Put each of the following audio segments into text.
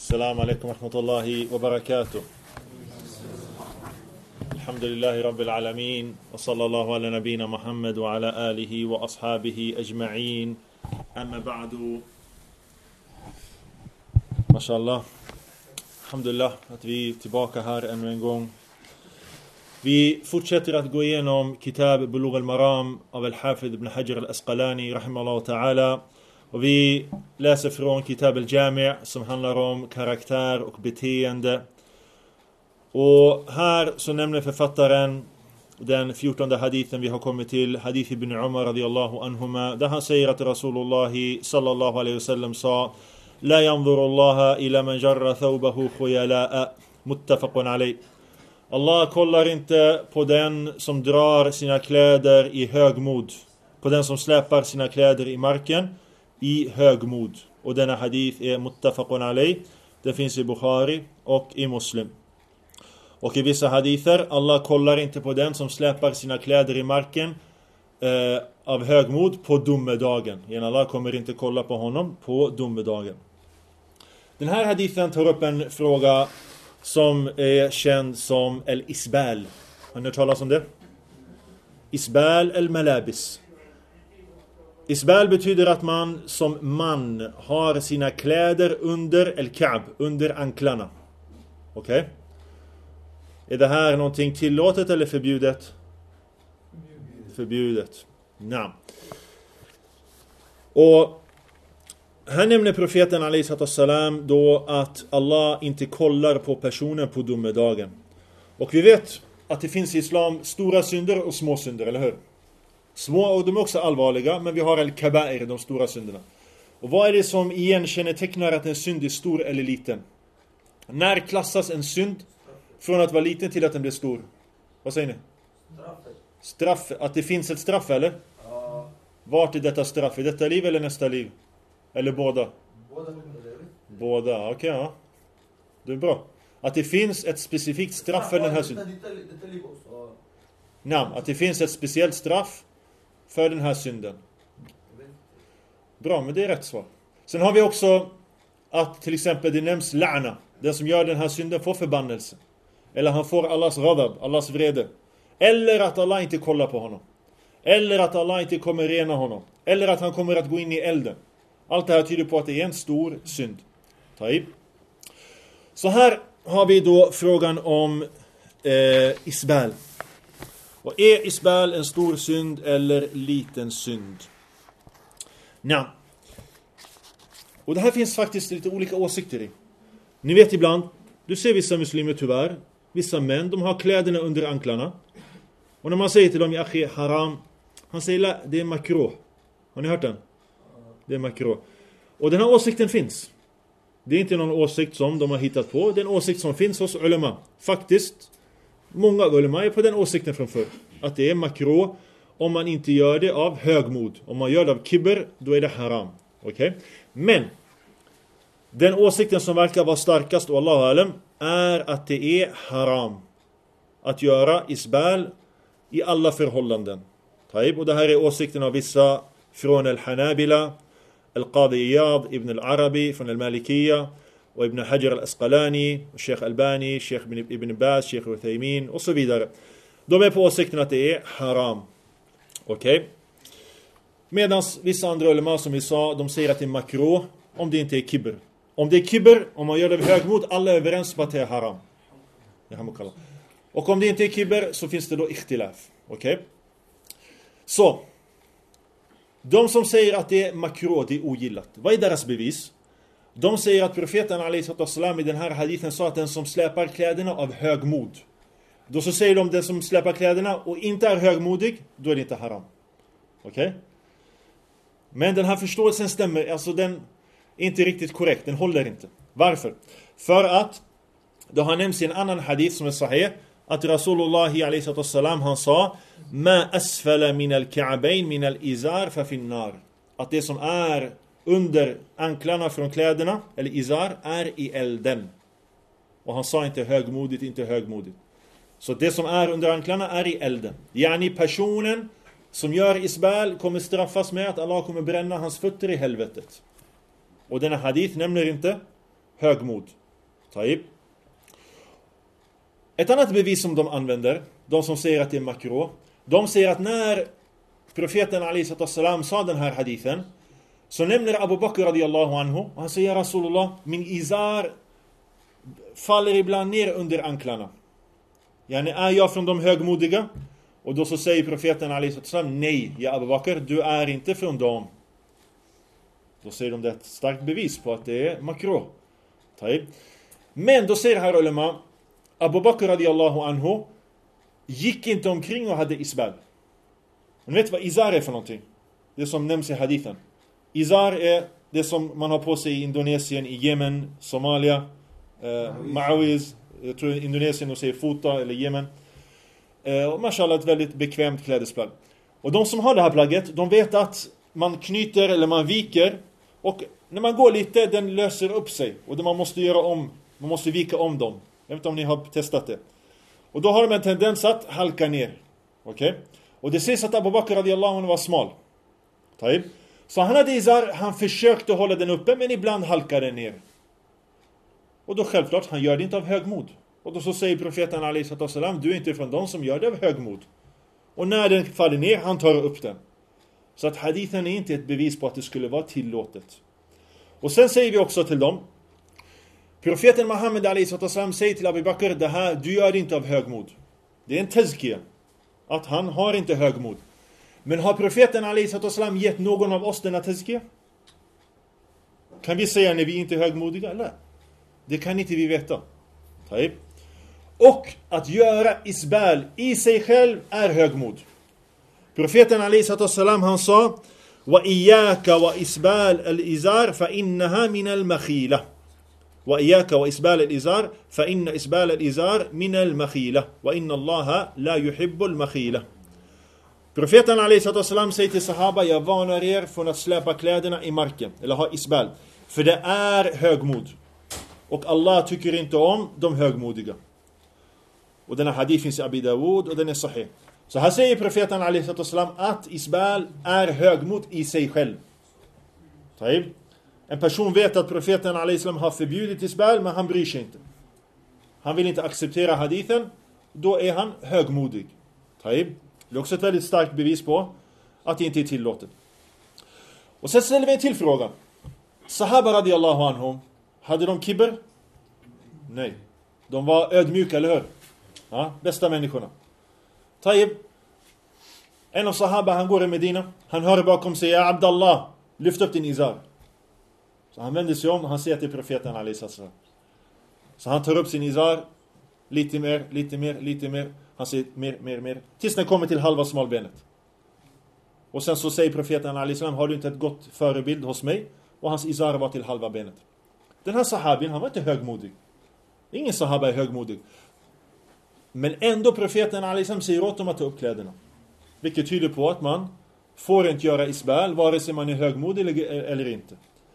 السلام عليكم ورحمة الله وبركاته. الحمد لله رب العالمين وصلى الله على نبينا محمد وعلى آله وأصحابه أجمعين. أما بعد. ما شاء الله. Alhamdulillah att vi är tillbaka här ännu en gång. Vi fortsätter att gå igenom Kitab Bulugh al-Maram av Al-Hafidh ibn Hajar al-Asqalani rahimahullah ta'ala. Och vi läser från Kitab al-Jami' som handlar om karaktär och beteende. Och här så nämner författaren den 14:e hadithen vi har kommit till, hadith ibn Umar radiyallahu anhuma, där han säger att Rasulullah sallallahu alaihi wasallam sa: La yanzuru Allah ila man jarra thawbahu khuyala'a, muttafaqun alayh. Allah kollar inte på den som drar sina kläder i högmod, på den som släpar sina kläder i marken i högmod. Och denna hadith är muttafaqun alayh. Det finns i Bukhari och i Muslim. Och i vissa hadither, Allah kollar inte på den som släpar sina kläder i marken av högmod på domedagen. Allah kommer inte kolla på honom på domedagen. Den här hadithen tar upp en fråga som är känd som al-isbal. Har ni hört talas om det? Isbal al-malabis. Isbal betyder att man som man har sina kläder under al-ka'b, under anklarna. Okej? Okay? Är det här någonting tillåtet eller förbjudet? Förbjudet. Nej. Och här nämner profeten alayhi salam då att Allah inte kollar på personen på domedagen. Och vi vet att det finns i islam stora synder och små synder, eller hur? Små, och de är också allvarliga, men vi har al-kaba'ir, de stora synderna. Och vad är det som igen kännetecknar att en synd är stor eller liten? När klassas en synd från att vara liten till att den blir stor? Vad säger ni? Straff. Att det finns ett straff, eller? Ja. Vart är detta straff? I detta liv eller nästa liv? Eller båda? Båda, okej, okay, ja. Det är bra. Att det finns ett specifikt straff för den här synden. Nej, att det finns ett speciellt straff för den här synden. Bra, men det är rätt svar. Sen har vi också att till exempel det nämns la'na. Den som gör den här synden får förbannelse. Eller han får Allahs ghadab, Allahs vrede. Eller att Allah inte kollar på honom. Eller att Allah inte kommer rena honom. Eller att han kommer att gå in i elden. Allt det här tyder på att det är en stor synd. Taib. Så här har vi då frågan om isbal. Och är isbal en stor synd eller liten synd? Nej. Och det här finns faktiskt lite olika åsikter i. Ni vet ibland, du ser vissa muslimer tyvärr, vissa män, de har kläderna under anklarna. Och när man säger till dem, akhi haram, han säger, det är makruh. Har ni hört den? Det är makruh. Och den här åsikten finns. Det är inte någon åsikt som de har hittat på. Det är en åsikt som finns hos ulema. Faktiskt, många ulema är på den åsikten från förr. Att det är makruh om man inte gör det av högmod. Om man gör det av kibber, då är det haram. Okej? Men den åsikten som verkar vara starkast, och Allahu alam, är att det är haram att göra isbal i alla förhållanden. Och det här är åsikten av vissa från al-Hanabila, al-Qadi Iyad, Ibn al-Arabi från al-Malikiyya, och Ibn Hajar al-Asqalani, Sheikh Albani, Sheikh Ibn Baz, Sheikh Uthaymin och så vidare. De är på åsikten att det är haram. Okej? Medan vissa andra ulema, som vi sa, de säger att det är makruh om det inte är kibber. Om det är kibber, om man gör det högmod, alla är överens på att det är haram. Och om det inte är kibber så finns det då ikhtilaf. Okej? Så de som säger att det är makruh, det är ogillat. Vad är deras bevis? De säger att profeten alayhi i den här hadithen sa att den som släpar kläderna av högmod. Då så säger de den som släpar kläderna och inte är högmodig, då är det inte haram. Okej? Men den här förståelsen stämmer, alltså den är inte riktigt korrekt, den håller inte. Varför? För att det har nämnts i en annan hadith som är sahih att Rasulullah alayhi han sa: Ma asfala min al-ka'bayn min al-izar fa fin nar. Att det som är under anklarna från kläderna, eller izar, är i elden. Och han sa inte högmodigt, inte högmodigt. Så det som är under anklarna är i elden. Yani personen som gör isbal kommer straffas med att Allah kommer bränna hans fötter i helvetet. Och denna hadith nämner inte högmod. Taib. Ett annat bevis som de använder, de som säger att det är makro, de säger att när profeten Ali sallam sa den här hadithen, så nämner Abu Bakr radiyallahu anhu, och han säger: Rasulullah, min izar faller ibland ner under anklarna. Yani, är jag från de högmodiga? Och då så säger profeten Ali sallam: nej, ja Abu Bakr, du är inte från dem. Då säger de det ett starkt bevis på att det är makro. Taib. Men då säger här ulema, Abu Bakr radiyallahu anhu gick inte omkring och hade isbal. Men vet vad izar är för någonting? Det som nämns i hadithen. Izar är det som man har på sig i Indonesien, i Yemen, Somalia, Ma'awiz, jag tror Indonesien och säger fota eller Yemen. Och mashallah, ett väldigt bekvämt klädesplagg. Och de som har det här plagget, de vet att man knyter eller man viker, och när man går lite, den löser upp sig. Och det man måste göra om, man måste vika om dem. Jag vet inte om ni har testat det. Och då har de en tendens att halka ner. Okej? Och det sägs att Abu Bakr radiyallahu anhu var smal. Taib. Så han hade izar, han försökte hålla den uppe, men ibland halkade den ner. Och då självklart, han gör det inte av högmod. Och då så säger profeten Ali sallam: du är inte från de som gör det av högmod. Och när den faller ner, han tar upp den. Så att hadithen är inte ett bevis på att det skulle vara tillåtet. Och sen säger vi också till dem, profeten Muhammed Ali sallam säger till Abu Bakr: det här, du gör det inte av högmod. Det är en tazkiyah, att han har inte högmod. Men har profeten Ali sallam gett någon av oss denna tazkiyah? Kan vi säga när vi inte är högmodiga? Eller? Det kan inte vi veta. Taib. Och att göra isbal i sig själv är högmod. Profeten Ali sallam, han sa: wa iyaka wa isbal al-izar fa innaha min al-makhila. Wa iyaka wa isbal al-izar fa inna isbal al-izar min al-makhila. Wa inna Allaha la yuhibbu al-makhila. Profeten Ali sallam säger till sahaba: jag varnar er från att släpa kläderna i marken eller ha isbal, för det är högmod. Och Allah tycker inte om de högmodiga. Och denna hadith finns i Abi Dawud och den är sahih. Så här säger profeten Ali sallam att isbal är högmod i sig själv. Taib. En person vet att profeten Ali sallam har förbjudit isbal, men han bryr sig inte. Han vill inte acceptera hadithen, då är han högmodig. Taib. Det är också ett väldigt starkt bevis på att det inte är tillåtet. Och sen ställer vi en till fråga. Sahaba radiyallahu anhum, hade de kibber? Nej. De var ödmjuka, eller hur? Ja, bästa människorna. Taib. En av sahaba, han går i Medina. Han hör bakom sig: ja Abdallah, lyft upp din izar. Så han vänder sig om och han ser till profeten Ali sallam. Så han tar upp sin izar. Lite mer, lite mer, lite mer. Han säger mer. Tills den kommer till halva smalbenet. Och sen så säger profeten Ali sallam: har du inte ett gott förebild hos mig? Och hans izar var till halva benet. Den här sahabin, han var inte högmodig. Ingen sahaba är högmodig. Men ändå profeten Ali sallam säger åt dem att ta upp kläderna. Vilket tyder på att man får inte göra isbal, vare sig man är högmodig eller inte.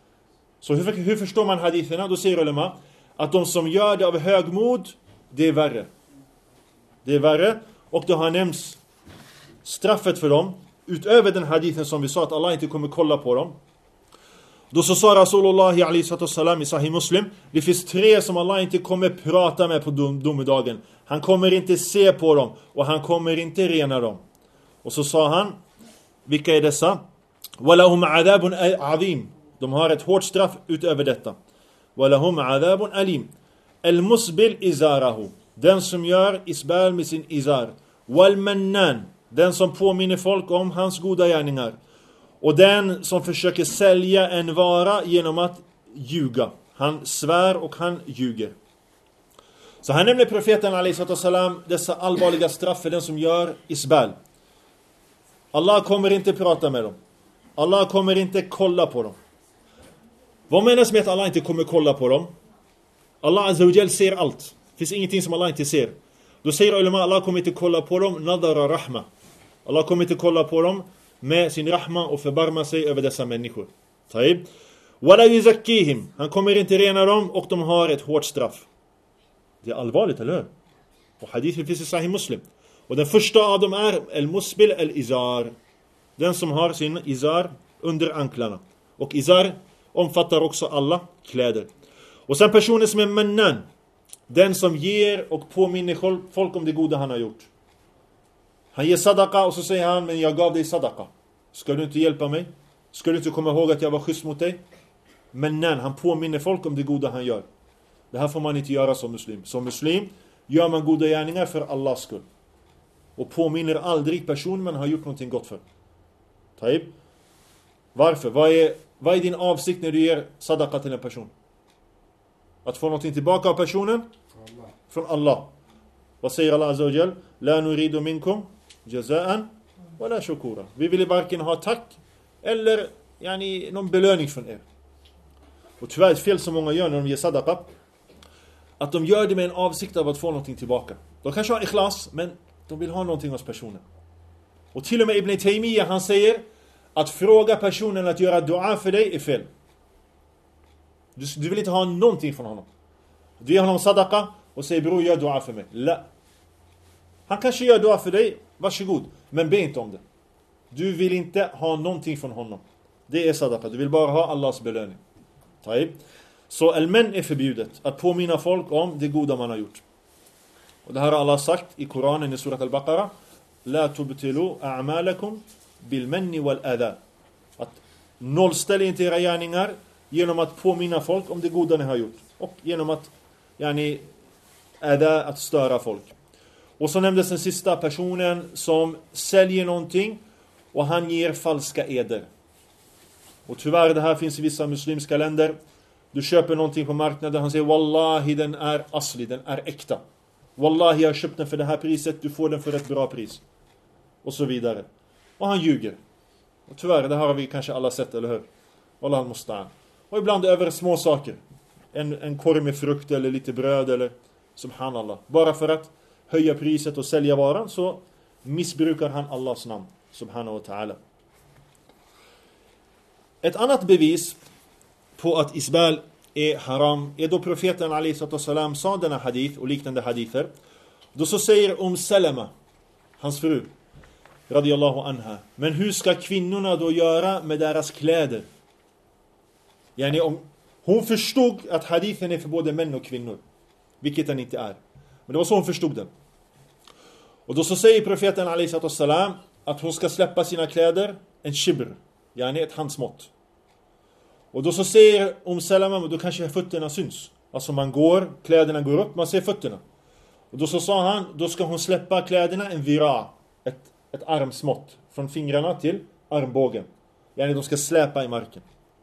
Så hur förstår man haditherna? Då säger ulema att de som gör det av högmod, det är värre. Det är värre, och det har nämnts straffet för dem utöver den hadithen som vi sa, att Allah inte kommer kolla på dem. Då så sa Rasulullah i Sahih Muslim: det finns 3 som Allah inte kommer prata med på domedagen. Han kommer inte se på dem och han kommer inte rena dem. Och så sa han: vilka är dessa? Walahum adabun azim. De har ett hårt straff utöver detta. Walahum adabun alim. Al-musbil izarahu. Den som gör isbal med sin izar. Wal-mannan. Den som påminner folk om hans goda gärningar. Och den som försöker sälja en vara genom att ljuga. Han svär och han ljuger. Så här nämner profeten Ali sallam dessa allvarliga straff för den som gör isbal. Allah kommer inte prata med dem. Allah kommer inte kolla på dem. Vad menas med att Allah inte kommer kolla på dem? Allah azza wa jal ser allt. Det finns ingenting som Allah inte ser. Då säger ulema: Allah kommer inte kolla på dem nadara rahma. Allah kommer inte kolla på dem med sin rahma och förbarma sig över dessa människor. Taib. Wala yuzakkihim. Han kommer inte rena dem och de har ett hårt straff. Det är allvarligt, eller hur? Och hadithen finns i Sahih Muslim. Och den första av dem är al-musbil al-izar. Den som har sin izar under anklarna. Och izar omfattar också alla kläder. Och sen personen som är mannan, den som ger och påminner folk om det goda han har gjort. Han ger sadaqa och så säger han, men jag gav dig sadaqa. Ska du inte hjälpa mig? Ska du inte komma ihåg att jag var schysst mot dig? Mannan, han påminner folk om det goda han gör. Det här får man inte göra som muslim. Som muslim gör man goda gärningar för Allahs skull. Och påminner aldrig personen man har gjort någonting gott för. Taib. Varför? Vad är din avsikt när du ger sadaqa till en person? Att få någonting tillbaka av personen? Från Allah. Vad säger Allah Azza wa Jal? La nuridu minkum jazaan wala shukura. Vi vill varken ha tack eller någon belöning från er. Och tyvärr är det fel som många gör när de ger sadaqa. Att de gör det med en avsikt av att få någonting tillbaka. De kanske har ikhlas, men de vill ha någonting hos personen. Och till och med Ibn Taymiyyah, han säger att fråga personen att göra dua för dig är fel. Du vill inte ha någonting från honom. Du ger honom sadaqa och säger bror gör dua för mig. La. Han kanske gör dua för dig, varsågod. Men be inte om det. Du vill inte ha någonting från honom. Det är sadaqa, du vill bara ha Allahs belöning. Taib. Så al-man är förbjudet. Att påminna folk om det goda man har gjort. Och det här har Allah sagt i Koranen i surat al-Baqarah. La tubtilu a'malakum bil-manni wal-adha. Att nollställ inte era gärningar genom att påminna folk om det goda ni har gjort. Och genom att att störa folk. Och så nämndes den sista personen som säljer någonting och han ger falska eder. Och tyvärr, det här finns i vissa muslimska länder. Du köper någonting på marknaden, han säger wallahi den är asli, den är äkta. Wallahi jag har köpt den för det här priset, du får den för ett bra pris. Och så vidare. Och han ljuger. Och tyvärr, det här har vi kanske alla sett, eller hur? Wallah al-musta'an. Och ibland över små saker. En korv med frukt eller lite bröd eller subhanallah. Bara för att höja priset och sälja varan så missbrukar han Allahs namn. Subhanahu wa ta'ala. Ett annat bevis på att isbal är haram är då profeten alayhi salam sa denna hadith och liknande hadither. Då så säger Salama, hans fru, radiyallahu anha, men hur ska kvinnorna då göra med deras kläder? Om hon förstod att hadithen är för både män och kvinnor, vilket den inte är. Men det var så hon förstod den. Och då så säger profeten alayhi salam att hon ska släppa sina kläder en shibr, ett handsmått. Och då så säger Salama, men då kanske fötterna syns. Alltså man går, kläderna går upp, man ser fötterna. Och då så sa han, då ska hon släppa kläderna en vira, ett armsmått från fingrarna till armbågen. De ska släpa i marken.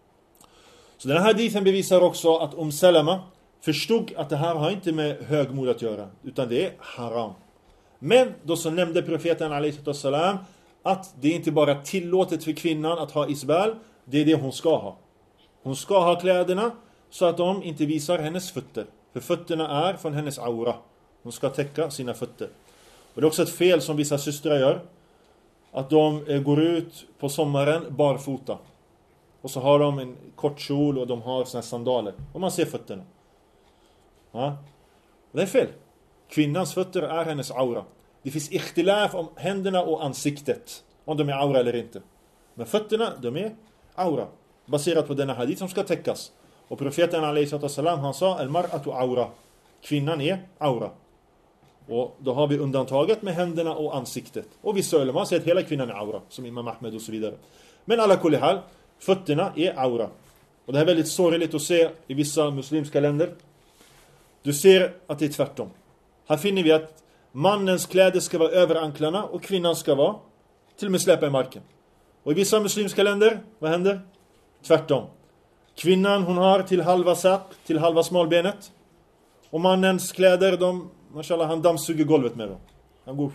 Så den här hadithen bevisar också att Salama förstod att det här har inte med högmod att göra, utan det är haram. Men då så nämnde profeten alayhi salam att det är inte bara tillåtet för kvinnan att ha isbal, det är det hon ska ha. Hon ska ha kläderna så att de inte visar hennes fötter. För fötterna är från hennes aura. Hon ska täcka sina fötter. Och det är också ett fel som vissa systrar gör. Att de går ut på sommaren barfota. Och så har de en kort kjol och de har såna sandaler. Och man ser fötterna. Ja. Det är fel. Kvinnans fötter är hennes aura. Det finns ikhtilaf om händerna och ansiktet. Om de är aura eller inte. Men fötterna, de är aura. Baserat på denna hadith som ska täckas. Och profeten alayhi salam, han sa al-mar'atu aura. Kvinnan är aura. Och då har vi undantaget med händerna och ansiktet. Och vissa ulama säger att hela kvinnan är aura. Som Imam Ahmed och så vidare. Men alla kulli hal, fötterna är aura. Och det här är väldigt sorgligt att se i vissa muslimska länder. Du ser att det är tvärtom. Här finner vi att mannens kläder ska vara över anklarna och kvinnan ska vara till och med släpa i marken. Och i vissa muslimska länder, vad händer? Tvärtom. Kvinnan, hon har till halva saq, till halva smalbenet. Och mannens kläder, mashallah, han dammsuger golvet med dem. Han går,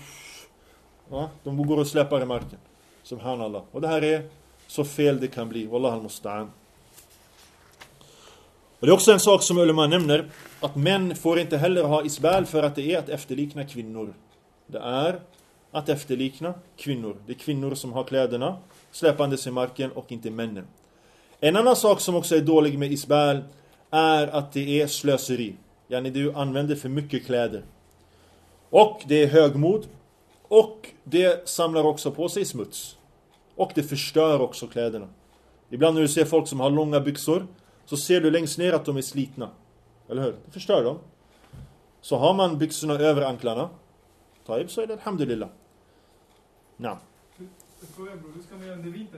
de går och släpar i marken. Subhanallah. Och det här är så fel det kan bli. Wallah al-musta'an. Och det är också en sak som ulama nämner, att män får inte heller ha isbal för att det är att efterlikna kvinnor. Det är att efterlikna kvinnor. Det är kvinnor som har kläderna släpandes i marken och inte männen. En annan sak som också är dålig med isbal är att det är slöseri. Du använder för mycket kläder. Och det är högmod. Och det samlar också på sig smuts. Och det förstör också kläderna. Ibland när du ser folk som har långa byxor, så ser du längst ner att de är slitna. Eller hur? Det förstör dem. Så har man byxorna över anklarna, så är det alhamdulillah. Nej. Hur ska man göra under vintern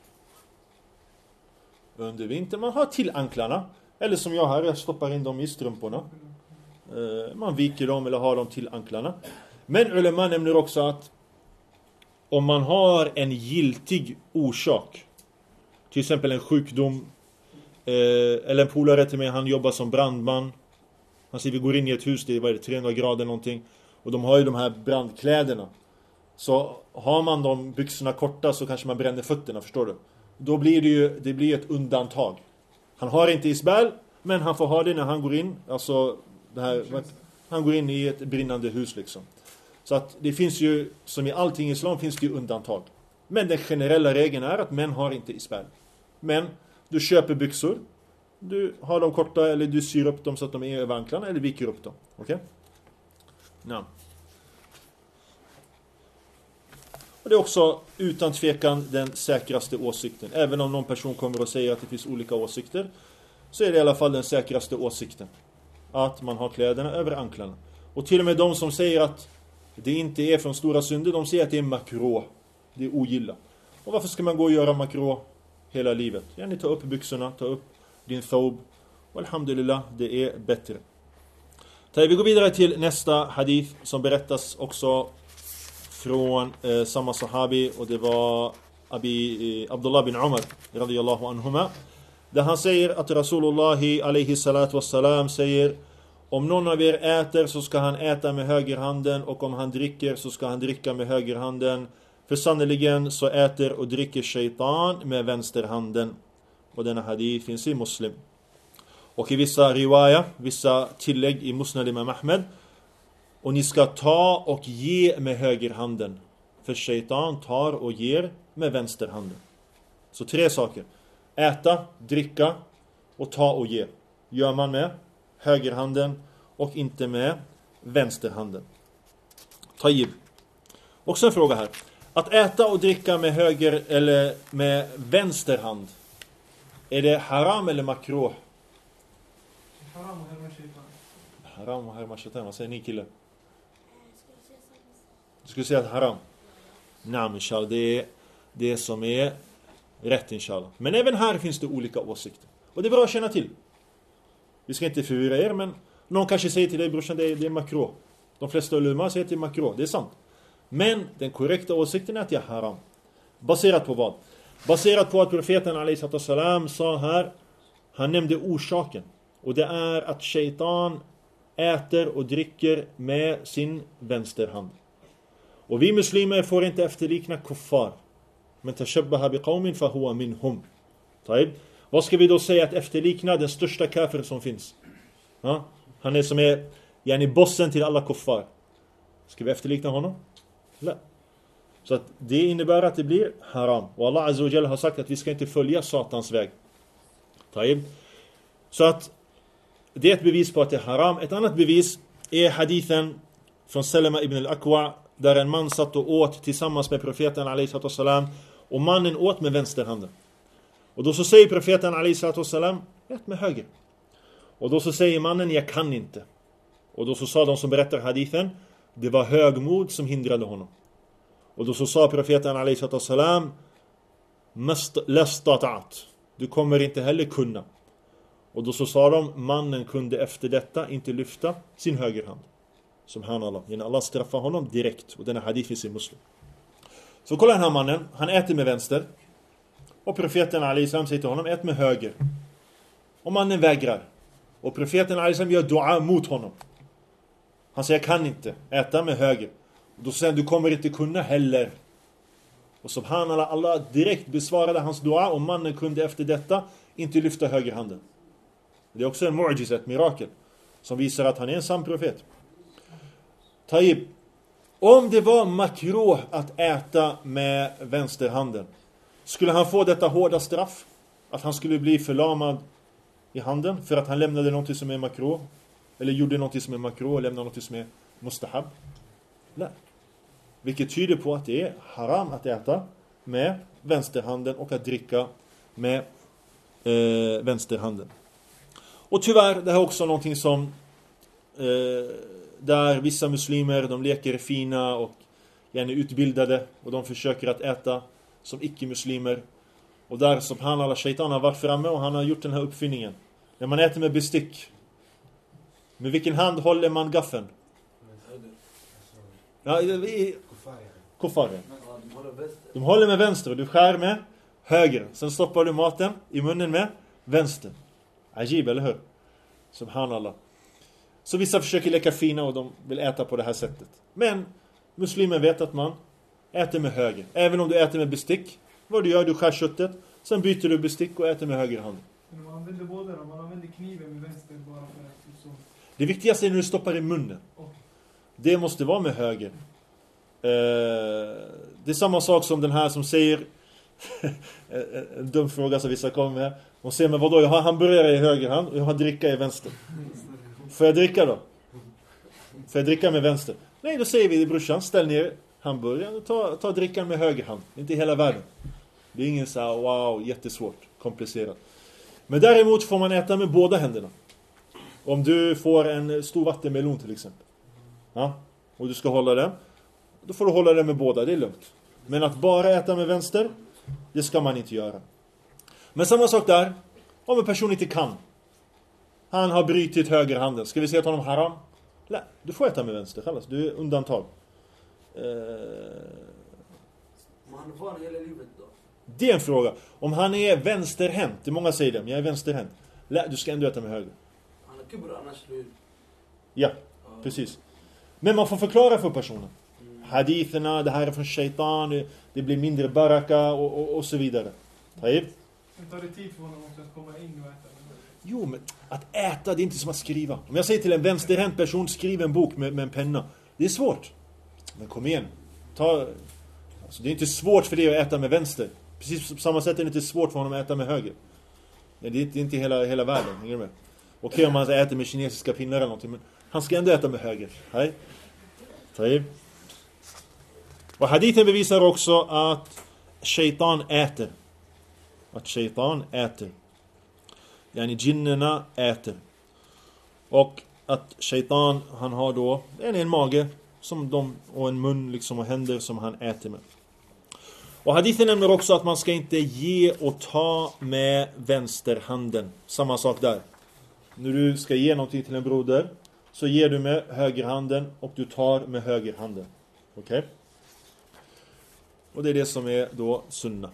då? Under vintern, man har till anklarna. Eller som jag här, jag stoppar in dem i strumporna. Man viker dem eller har dem till anklarna. Men ulema nämner också att om man har en giltig orsak, till exempel en sjukdom, eller en polare till mig, han jobbar som brandman. Han säger vi går in i ett hus, det är 300 grader någonting, och de har ju de här brandkläderna. Så har man de byxorna korta så kanske man bränner fötterna, förstår du? Då blir det blir ett undantag. Han har inte isbal, men han får ha det när han går in, alltså det här, han går in i ett brinnande hus liksom. Så att det finns ju, som i allting i islam finns det ju undantag. Men den generella regeln är att män har inte isbal. Men du köper byxor, du har dem korta eller du syr upp dem så att de är över anklarna eller viker upp dem. Okej? Ja. Och det är också utan tvekan den säkraste åsikten. Även om någon person kommer och säger att det finns olika åsikter, så är det i alla fall den säkraste åsikten. Att man har kläderna över anklarna. Och till och med de som säger att det inte är från stora synder, de säger att det är makro. Det är ogilla. Och varför ska man gå och göra makro hela livet? Ni tar upp byxorna, ta upp din thob. Och alhamdulillah, det är bättre. Vi går vidare till nästa hadith som berättas också från samma sahabi, och det var Abdullah bin Umar radiyallahu anhuma, där han säger att Rasulullah alaihi salatu wassalam säger: om någon av er äter så ska han äta med högerhanden, och om han dricker så ska han dricka med högerhanden, för sannoliken så äter och dricker shaitan med vänsterhanden. Och denna hadith finns i Muslim. Och i vissa riwaya, vissa tillägg i Musnad Imam Ahmed: och ni ska ta och ge med högerhanden, för shaitan tar och ger med vänsterhanden. Så 3 saker: äta, dricka och ta och ge. Gör man med högerhanden och inte med vänsterhanden. Tayyib. Också en fråga här. Att äta och dricka med höger eller med vänsterhand, är det haram eller makruh? Haram och härma shaitan. Haram och härma shaitan, vad säger ni killar? Du skulle säga att haram. Nej, inshallah, det är det som är rätt, inshallah. Men även här finns det olika åsikter. Och det är bra att känna till. Vi ska inte förvirra er, men någon kanske säger till dig: brorsan, det är makro. De flesta ulema säger att det är makro, det är sant. Men den korrekta åsikten är att det är haram. Baserat på vad? Baserat på att profeten alaihi salam sa här, han nämnde orsaken. Och det är att shaitan äter och dricker med sin vänsterhand. Och vi muslimer får inte efterlikna kuffar. Men tashabbaha biqawmin fahuwa minhum. Taib. Vad ska vi då säga att efterlikna den största kafir som finns? Han är som är bossen till alla kuffar. Ska vi efterlikna honom? Nej. Så att det innebär att det blir haram. Och Allah Azza wa Jalla har sagt att vi ska inte följa satans väg. Taib. Så att det är ett bevis på att det är haram. Ett annat bevis är hadithen från Salama ibn al-Aqwa, där en man satt och åt tillsammans med profeten alaihi salam, och mannen åt med vänsterhanden. Och då så säger profeten alaihi salam: ät med höger. Och då så säger mannen: jag kan inte. Och då så sa de som berättar hadithen: det var högmod som hindrade honom. Och då så sa profeten alaihi salam: lastata'at, du kommer inte heller kunna. Och då så sa de: mannen kunde efter detta inte lyfta sin högerhand. Subhanallah. Allah straffar honom direkt. Och denna hadith finns i Muslim. Så kolla den här mannen. Han äter med vänster. Och profeten alaihi salam säger till honom: ät med höger. Och mannen vägrar. Och profeten alaihi salam gör dua mot honom. Han säger: jag kan inte äta med höger. Och då säger han: du kommer inte kunna heller. Och subhanallah, Allah direkt besvarade hans dua, och mannen kunde efter detta inte lyfta högerhanden. Det är också en mu'jiz, ett mirakel, som visar att han är en sann profet. Taib. Om det var makruh att äta med vänsterhanden, skulle han få detta hårda straff? Att han skulle bli förlamad i handen för att han lämnade något som är makruh? Eller gjorde något som är makruh och lämnade något som är mustahab? Nej. Vilket tyder på att det är haram att äta med vänsterhanden och att dricka med vänsterhanden. Och tyvärr, det här är också någonting som där vissa muslimer, de leker fina och gärna utbildade och de försöker att äta som icke-muslimer. Och där subhanallah, shaitan har varit framme och han har gjort den här uppfinningen. När man äter med bestick, med vilken hand håller man gaffeln? Ja, kuffar. De håller med vänster och du skär med höger. Sen stoppar du maten i munnen med vänster. Ajib, eller hur? Subhanallah. Så vissa försöker leka fina och de vill äta på det här sättet. Men muslimer vet att man äter med höger. Även om du äter med bestick. Vad du gör, du skär köttet. Sen byter du bestick och äter med höger hand. Men man använder båda då. Man använder kniven med vänster bara för att liksom... Det viktigaste är när du stoppar i munnen. Det måste vara med höger. Det är samma sak som den här som säger en dum fråga som vissa kommer med. Och säger, men vadå, jag har hamburgare i höger hand och jag har dricka i vänster. Får jag dricka då? Får jag dricka med vänster? Nej, då säger vi till brorsan, ställ ner hamburgaren och ta drickan med höger hand. Inte i hela världen. Det är ingen så här, wow, jättesvårt, komplicerat. Men däremot får man äta med båda händerna. Om du får en stor vattenmelon till exempel. Ja, och du ska hålla den. Då får du hålla den med båda, det är lugnt. Men att bara äta med vänster, det ska man inte göra. Men samma sak där. Om en person inte kan. Han har brytit högerhanden. Ska vi säga att honom haram? Nej, du får äta med vänster. Kallas. Du är undantag. Men han får han hela livet då? Det är en fråga. Om han är vänsterhänt. Det är många säger det. Men jag är vänsterhänt. Nej, du ska ändå äta med höger. Han har kubra annars blir... Ja, precis. Men man får förklara för personen. Haditherna, det här är från shaitan. Det blir mindre baraka och så vidare. Taib. Men tar det tid för honom också att komma in och äta? Jo, men att äta, det är inte som att skriva. Om jag säger till en vänsterhänt person, skriv en bok med en penna. Det är svårt. Men kom igen. Alltså, det är inte svårt för dig att äta med vänster. Precis på samma sätt är det inte svårt för honom att äta med höger. Det är inte hela världen. Hänger du med? Okej, om han äter med kinesiska pinnar eller någonting. Men han ska ändå äta med höger. Hej. Taib. Och hadithen bevisar också att shaitan äter. Att shaitan äter. Yani djinnerna äter. Och att shaitan, han har då en mage som och en mun liksom, och händer som han äter med. Och hadithen nämner också att man ska inte ge och ta med vänsterhanden. Samma sak där. När du ska ge någonting till en broder så ger du med högerhanden och du tar med högerhanden. Okej? Och det är det som är då sunna.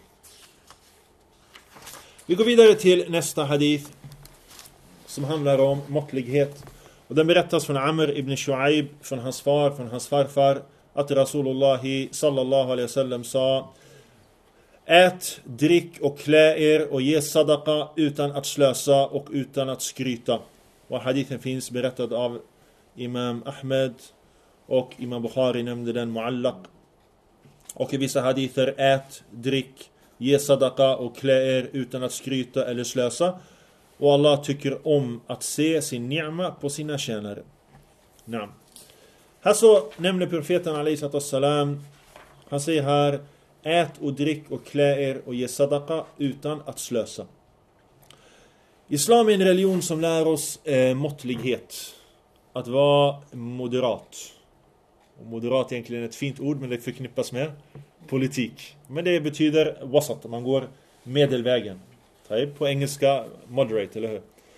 Vi går vidare till nästa hadith som handlar om måttlighet. Och den berättas från Amr ibn Shu'aib, från hans far, från hans farfar, att Rasulullah sallallahu alaihi wasallam sa: ät, drick och klä er och ge sadaqa utan att slösa och utan att skryta. Och hadithen finns berättad av Imam Ahmed och Imam Bukhari nämnde den muallaq. Och i vissa hadither, ät, drick, ge sadaqa och klä er utan att skryta eller slösa. Och Allah tycker om att se sin ni'ma på sina tjänare. Naam. Här så nämner profeten alayhi salam, han säger här: ät och drick och klä er och ge sadaqa utan att slösa. Islam är en religion som lär oss måttlighet. Att vara moderat. Och moderat är egentligen ett fint ord, men det förknippas med politik. Men det betyder wasat, man går medelvägen. På engelska moderate, eller hur?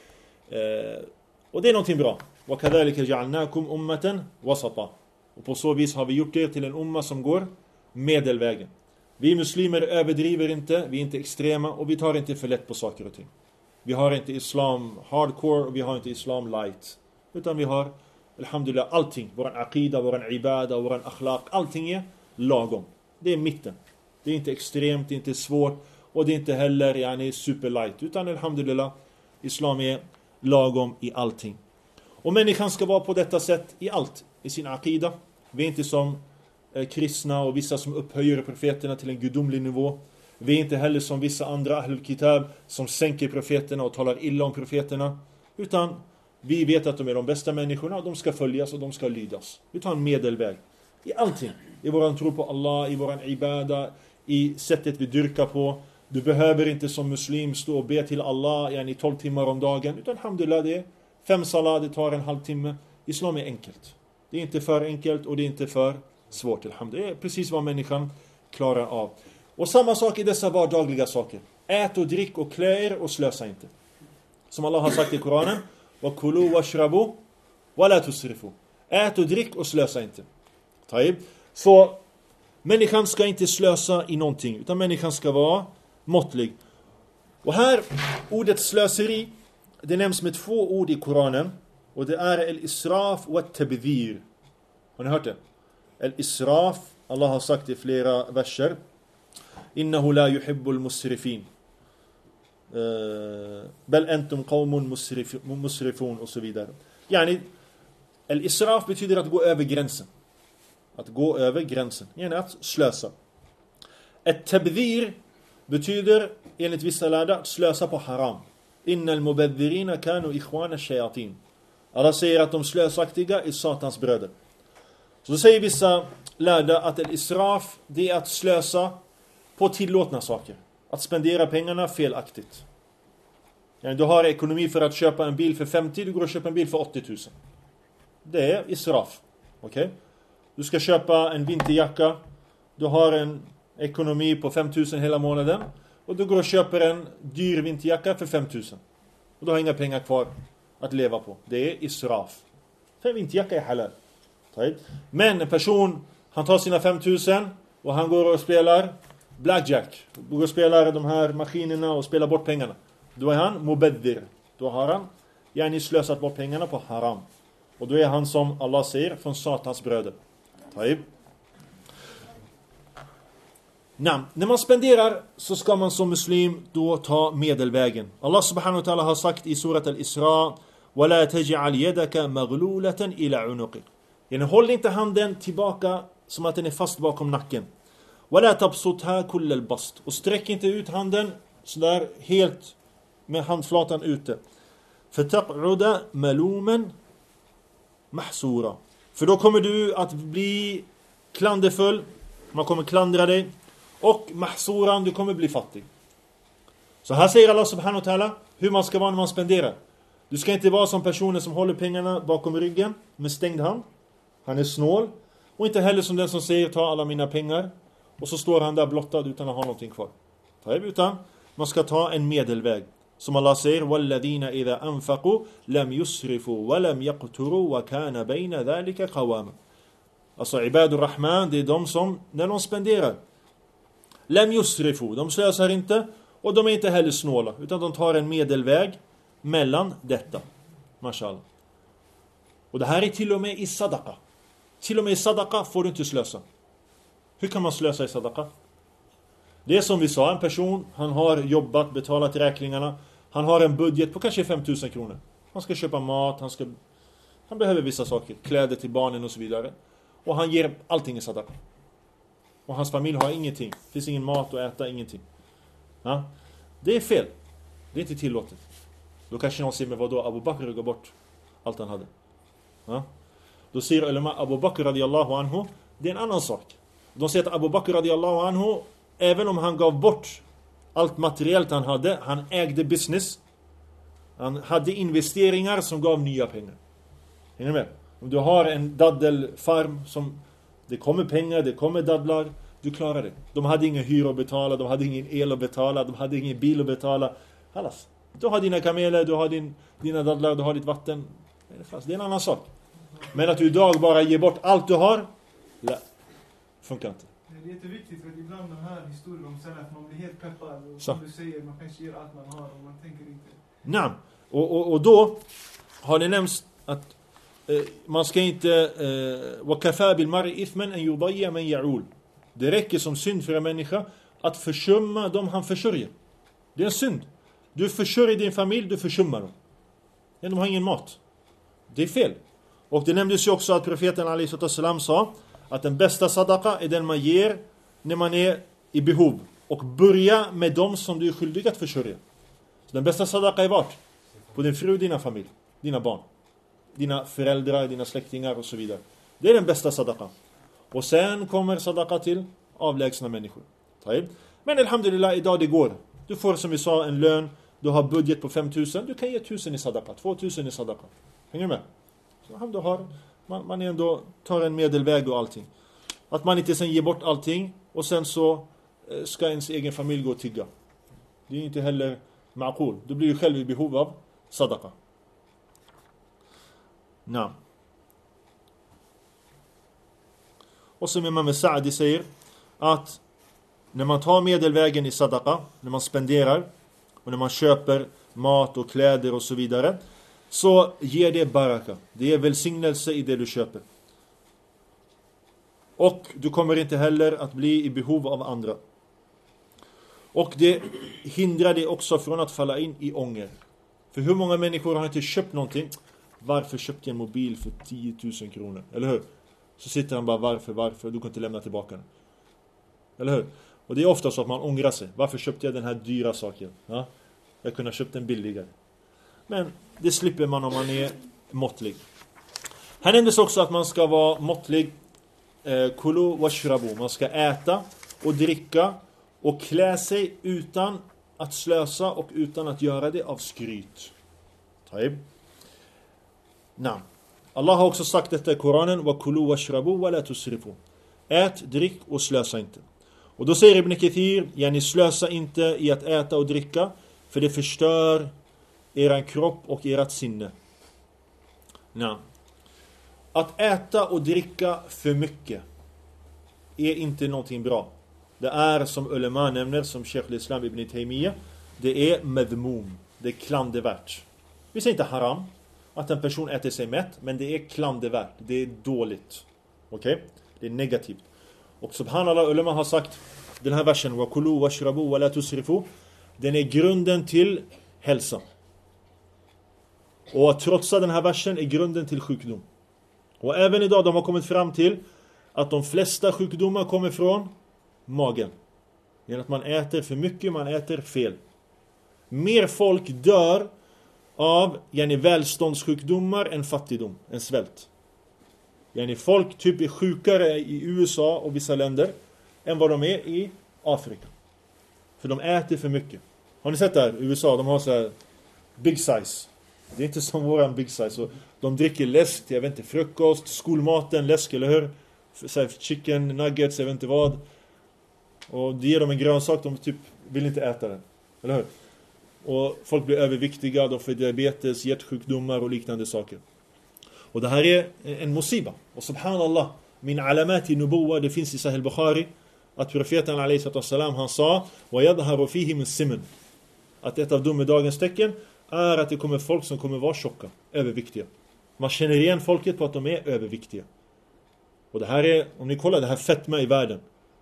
Och det är någonting bra. وَكَذَلِكَ جَعَلْنَاكُمْ أُمَّةً وَسَطًا. Och på så vis har vi gjort det till en umma som går medelvägen. Vi muslimer överdriver inte, vi är inte extrema och vi tar inte för lätt på saker och ting. Vi har inte islam hardcore och vi har inte islam light. Utan vi har, alhamdulillah, allting. Våran aqida, våran ibada, våran akhlaq, allting är lagom. Det är mitten. Det är inte extremt, det är inte svårt och det är inte heller super light. Utan alhamdulillah, islam är lagom i allting. Och människan ska vara på detta sätt i allt, i sin aqida. Vi är inte som kristna och vissa som upphöjer profeterna till en gudomlig nivå. Vi är inte heller som vissa andra ahlul kitab som sänker profeterna och talar illa om profeterna. Utan vi vet att de är de bästa människorna och de ska följas och de ska lydas. Vi tar en medelväg i allting. I våran tro på Allah, i våran ibada, i sättet vi dyrkar på. Du behöver inte som muslim stå och be till Allah i 12 timmar om dagen. Utan alhamdulillah, det är 5 salat, det tar en halvtimme. Islam är enkelt. Det är inte för enkelt och det är inte för svårt. Alhamdulillah. Det är precis vad människan klarar av. Och samma sak i dessa vardagliga saker. Ät och drick och klä er och slösa inte. Som Allah har sagt i Koranen. وَكُلُوا وَاشْرَبُوا وَلَا تُسْرِفُوا. Ät och drick och slösa inte. Taib. Så människan ska inte slösa i någonting. Utan människan ska vara måttlig. Och här, ordet slöseri, det nämns med 2 ord i Koranen. Och det är el-israf och el-tabdhir. Har ni hört det? El-israf, Allah har sagt i flera verser. Innahu la yuhibbul musrifin. Bel entum qawmun musrifun och så vidare. Yani, el-israf betyder att gå över gränsen. Att gå över gränsen. Yani att slösa. El-tabdhir betyder enligt vissa lärda att slösa på haram. Innal mubadhirina kanu ikhwana shayatin. Allah säger att de slösaktiga är satans bröder. Så säger vissa lärda att el-israf, det är att slösa på tillåtna saker. Att spendera pengarna felaktigt. Du har ekonomi för att köpa en bil för 50, du går och köper en bil för 80 000. Det är israf. Okej? Du ska köpa en vinterjacka. Du har en ekonomi på 5 000 hela månaden. Och du går och köper en dyr vinterjacka för 5 000. Och du har inga pengar kvar att leva på. Det är israf. För en vinterjacka är halal. Men en person, han tar sina 5 000 och han går och spelar blackjack. Går och spelar de här maskinerna och spelar bort pengarna. Då är han mubaddir. Då har han slösat bort pengarna på haram. Och då är han, som Allah säger, från satans bröder. När man spenderar så ska man som muslim då ta medelvägen. Allah subhanahu wa ta'ala har sagt i surat al-Isra: وَلَا تَجْعَلْ يَدَكَ مَغْلُولَةً إِلَى عُنُقِكَ. Håll inte handen tillbaka som att den är fast bakom nacken. وَلَا تَبْسُطْهَا كُلَّ الْبَسْطِ. Och sträck inte ut handen så där helt med handflatan ute. فَتَقْعُدَ مَلُومًا مَحْسُورًا. För då kommer du att bli klanderfull. Man kommer klandra dig. Och mahsuran, du kommer bli fattig. Så här säger Allah subhanahu wa ta'ala hur man ska vara när man spenderar. Du ska inte vara som personer som håller pengarna bakom ryggen med stängd hand. Han är snål. Och inte heller som den som säger: ta alla mina pengar. Och så står han där blottad utan att ha någonting kvar. Utan man ska ta en medelväg. Som Allah säger: وَالَّذِينَ إِذَا أَنفَقُوا لَمْ يُسْرِفُوا وَلَمْ يَقْتُرُوا وَكَانَ بَيْنَ ذَلِكَ قَوَامًا. Alltså Ibadur Rahman, det är de som, när de spenderar, Lem yusrifu, de slösar inte. Och de är inte heller snåla, utan de tar en medelväg mellan detta. Mashallah. Och det här är till och med i sadaqa. Till och med i sadaqa får du inte slösa. Hur kan man slösa i sadaqa? Det är som vi sa, en person, han har jobbat, betalat räkningarna. Han har en budget på kanske 5 000 kronor. Han ska köpa mat, han behöver vissa saker, kläder till barnen och så vidare. Och han ger allting i sadaqa. Och hans familj har ingenting. Det finns ingen mat att äta, ingenting. Ja? Det är fel. Det är inte tillåtet. Då kanske någon säger: men vadå, Abu Bakr går bort allt han hade. Ja? Då säger ulama: Abu Bakr radiyallahu anhu, det är en annan sak. De säger att Abu Bakr radiyallahu anhu, även om han gav bort allt materiellt han hade, han ägde business. Han hade investeringar som gav nya pengar. Hänger ni med? Om du har en daddelfarm som det kommer pengar, det kommer dadlar, du klarar det. De hade ingen hyra att betala, de hade ingen el att betala, de hade ingen bil att betala. Hallas. Du har dina kameler, du har dina dadlar, du har ditt vatten. Det är en annan sak. Men att du idag bara ger bort allt du har, funkar inte. Det är jätteviktigt, för att ibland de här historierna om salaf, man blir helt peppad. Och som du säger, man kanske ger allt man har och man tänker inte. Nej. Och då har det nämnts att man ska inte وَكَفَى بِالْمَرْءِ إِثْمًا أَنْ يُضَيَّ مَنْ يَعُولُ. Det räcker som synd för en människa att försumma dem han försörjer. Det är en synd. Du försörjer din familj, du försummar dem. De har ingen mat. Det är fel. Och det nämndes ju också att profeten ﷺ sa att den bästa sadaqa är den man ger när man är i behov. Och börja med dem som du är skyldig att försörja. Så den bästa sadaqa är vart? På din fru, dina familj, dina barn, dina föräldrar, dina släktingar och så vidare. Det är den bästa sadaqa. Och sen kommer sadaqa till avlägsna människor. Men alhamdulillah, idag det går. Du får som vi sa en lön, du har budget på 5 000, du kan ge 1 000 i sadaqa, 2 000 i sadaqa. Hänger du med? Så man ändå tar en medelväg och allting. Att man inte sen ger bort allting och sen så ska ens egen familj gå och tigga. Det är inte heller ma'qul. Du blir ju själv i behov av sadaqa. Nej. Och som Imam Sa'di säger att när man tar medelvägen i sadaqa, när man spenderar och när man köper mat och kläder och så vidare, så ger det baraka. Det är välsignelse i det du köper. Och du kommer inte heller att bli i behov av andra. Och det hindrar dig också från att falla in i ånger. För hur många människor har inte köpt någonting? Varför köpte jag en mobil för 10 000 kronor? Eller hur? Så sitter han bara, varför? Du kan inte lämna tillbaka den. Eller hur? Och det är ofta så att man ångrar sig. Varför köpte jag den här dyra saken? Ja? Jag kunde ha köpt den billigare. Men det slipper man om man är måttlig. Här nämndes också att man ska vara måttlig. Kulu washrabu. Man ska äta och dricka och klä sig utan att slösa och utan att göra det av skryt. Taib. Nej. Allah har också sagt detta i Koranen. Wa kulu washrabu wa la tusrifu. Ät, drick och slösa inte. Och då säger Ibn Kathir, yani slösa inte i att äta och dricka, för det förstör eran kropp och ert sinne. Nej. Att äta och dricka för mycket är inte någonting bra. Det är, som ulema nämner, som Sheikh al-Islam Ibn Taymiyyah, det är madhmum. Det är klandervärt. Vi säger inte haram att en person äter sig mätt, men det är klandervärt. Det är dåligt. Okej? Det är negativt. Och subhanallah, ulema har sagt den här versen, wa kulu washrabu wa la tusrifu, den är grunden till hälsa. Och att trotsa den här versen är grunden till sjukdom. Och även idag de har kommit fram till att de flesta sjukdomar kommer från magen. Genom att man äter för mycket, man äter fel. Mer folk dör av välståndssjukdomar än fattigdom, än svält. Folk typ är sjukare i USA och vissa länder än vad de är i Afrika. För de äter för mycket. Har ni sett det här? I USA, de har så här big size. Det är inte som våran big size. Så de dricker läsk, jag vet inte, frukost, skolmaten, läsk, eller hur? Så här, chicken, nuggets, jag vet inte vad. Och det ger dem en grönsak, de typ vill inte äta den. Eller hur? Och folk blir överviktiga, de får diabetes, hjärtsjukdomar och liknande saker. Och det här är en musiba. Och subhanallah, min alamati nubuwa, det finns i Sahih Bukhari, att profeten alayhi han sa, wa yadharu fihi min simen, att ett av domedagens tecken är att det kommer folk som kommer vara tjocka, överviktiga. Man känner igen folket på att de är överviktiga. Och det här är, om ni kollar, det här fetma i världen.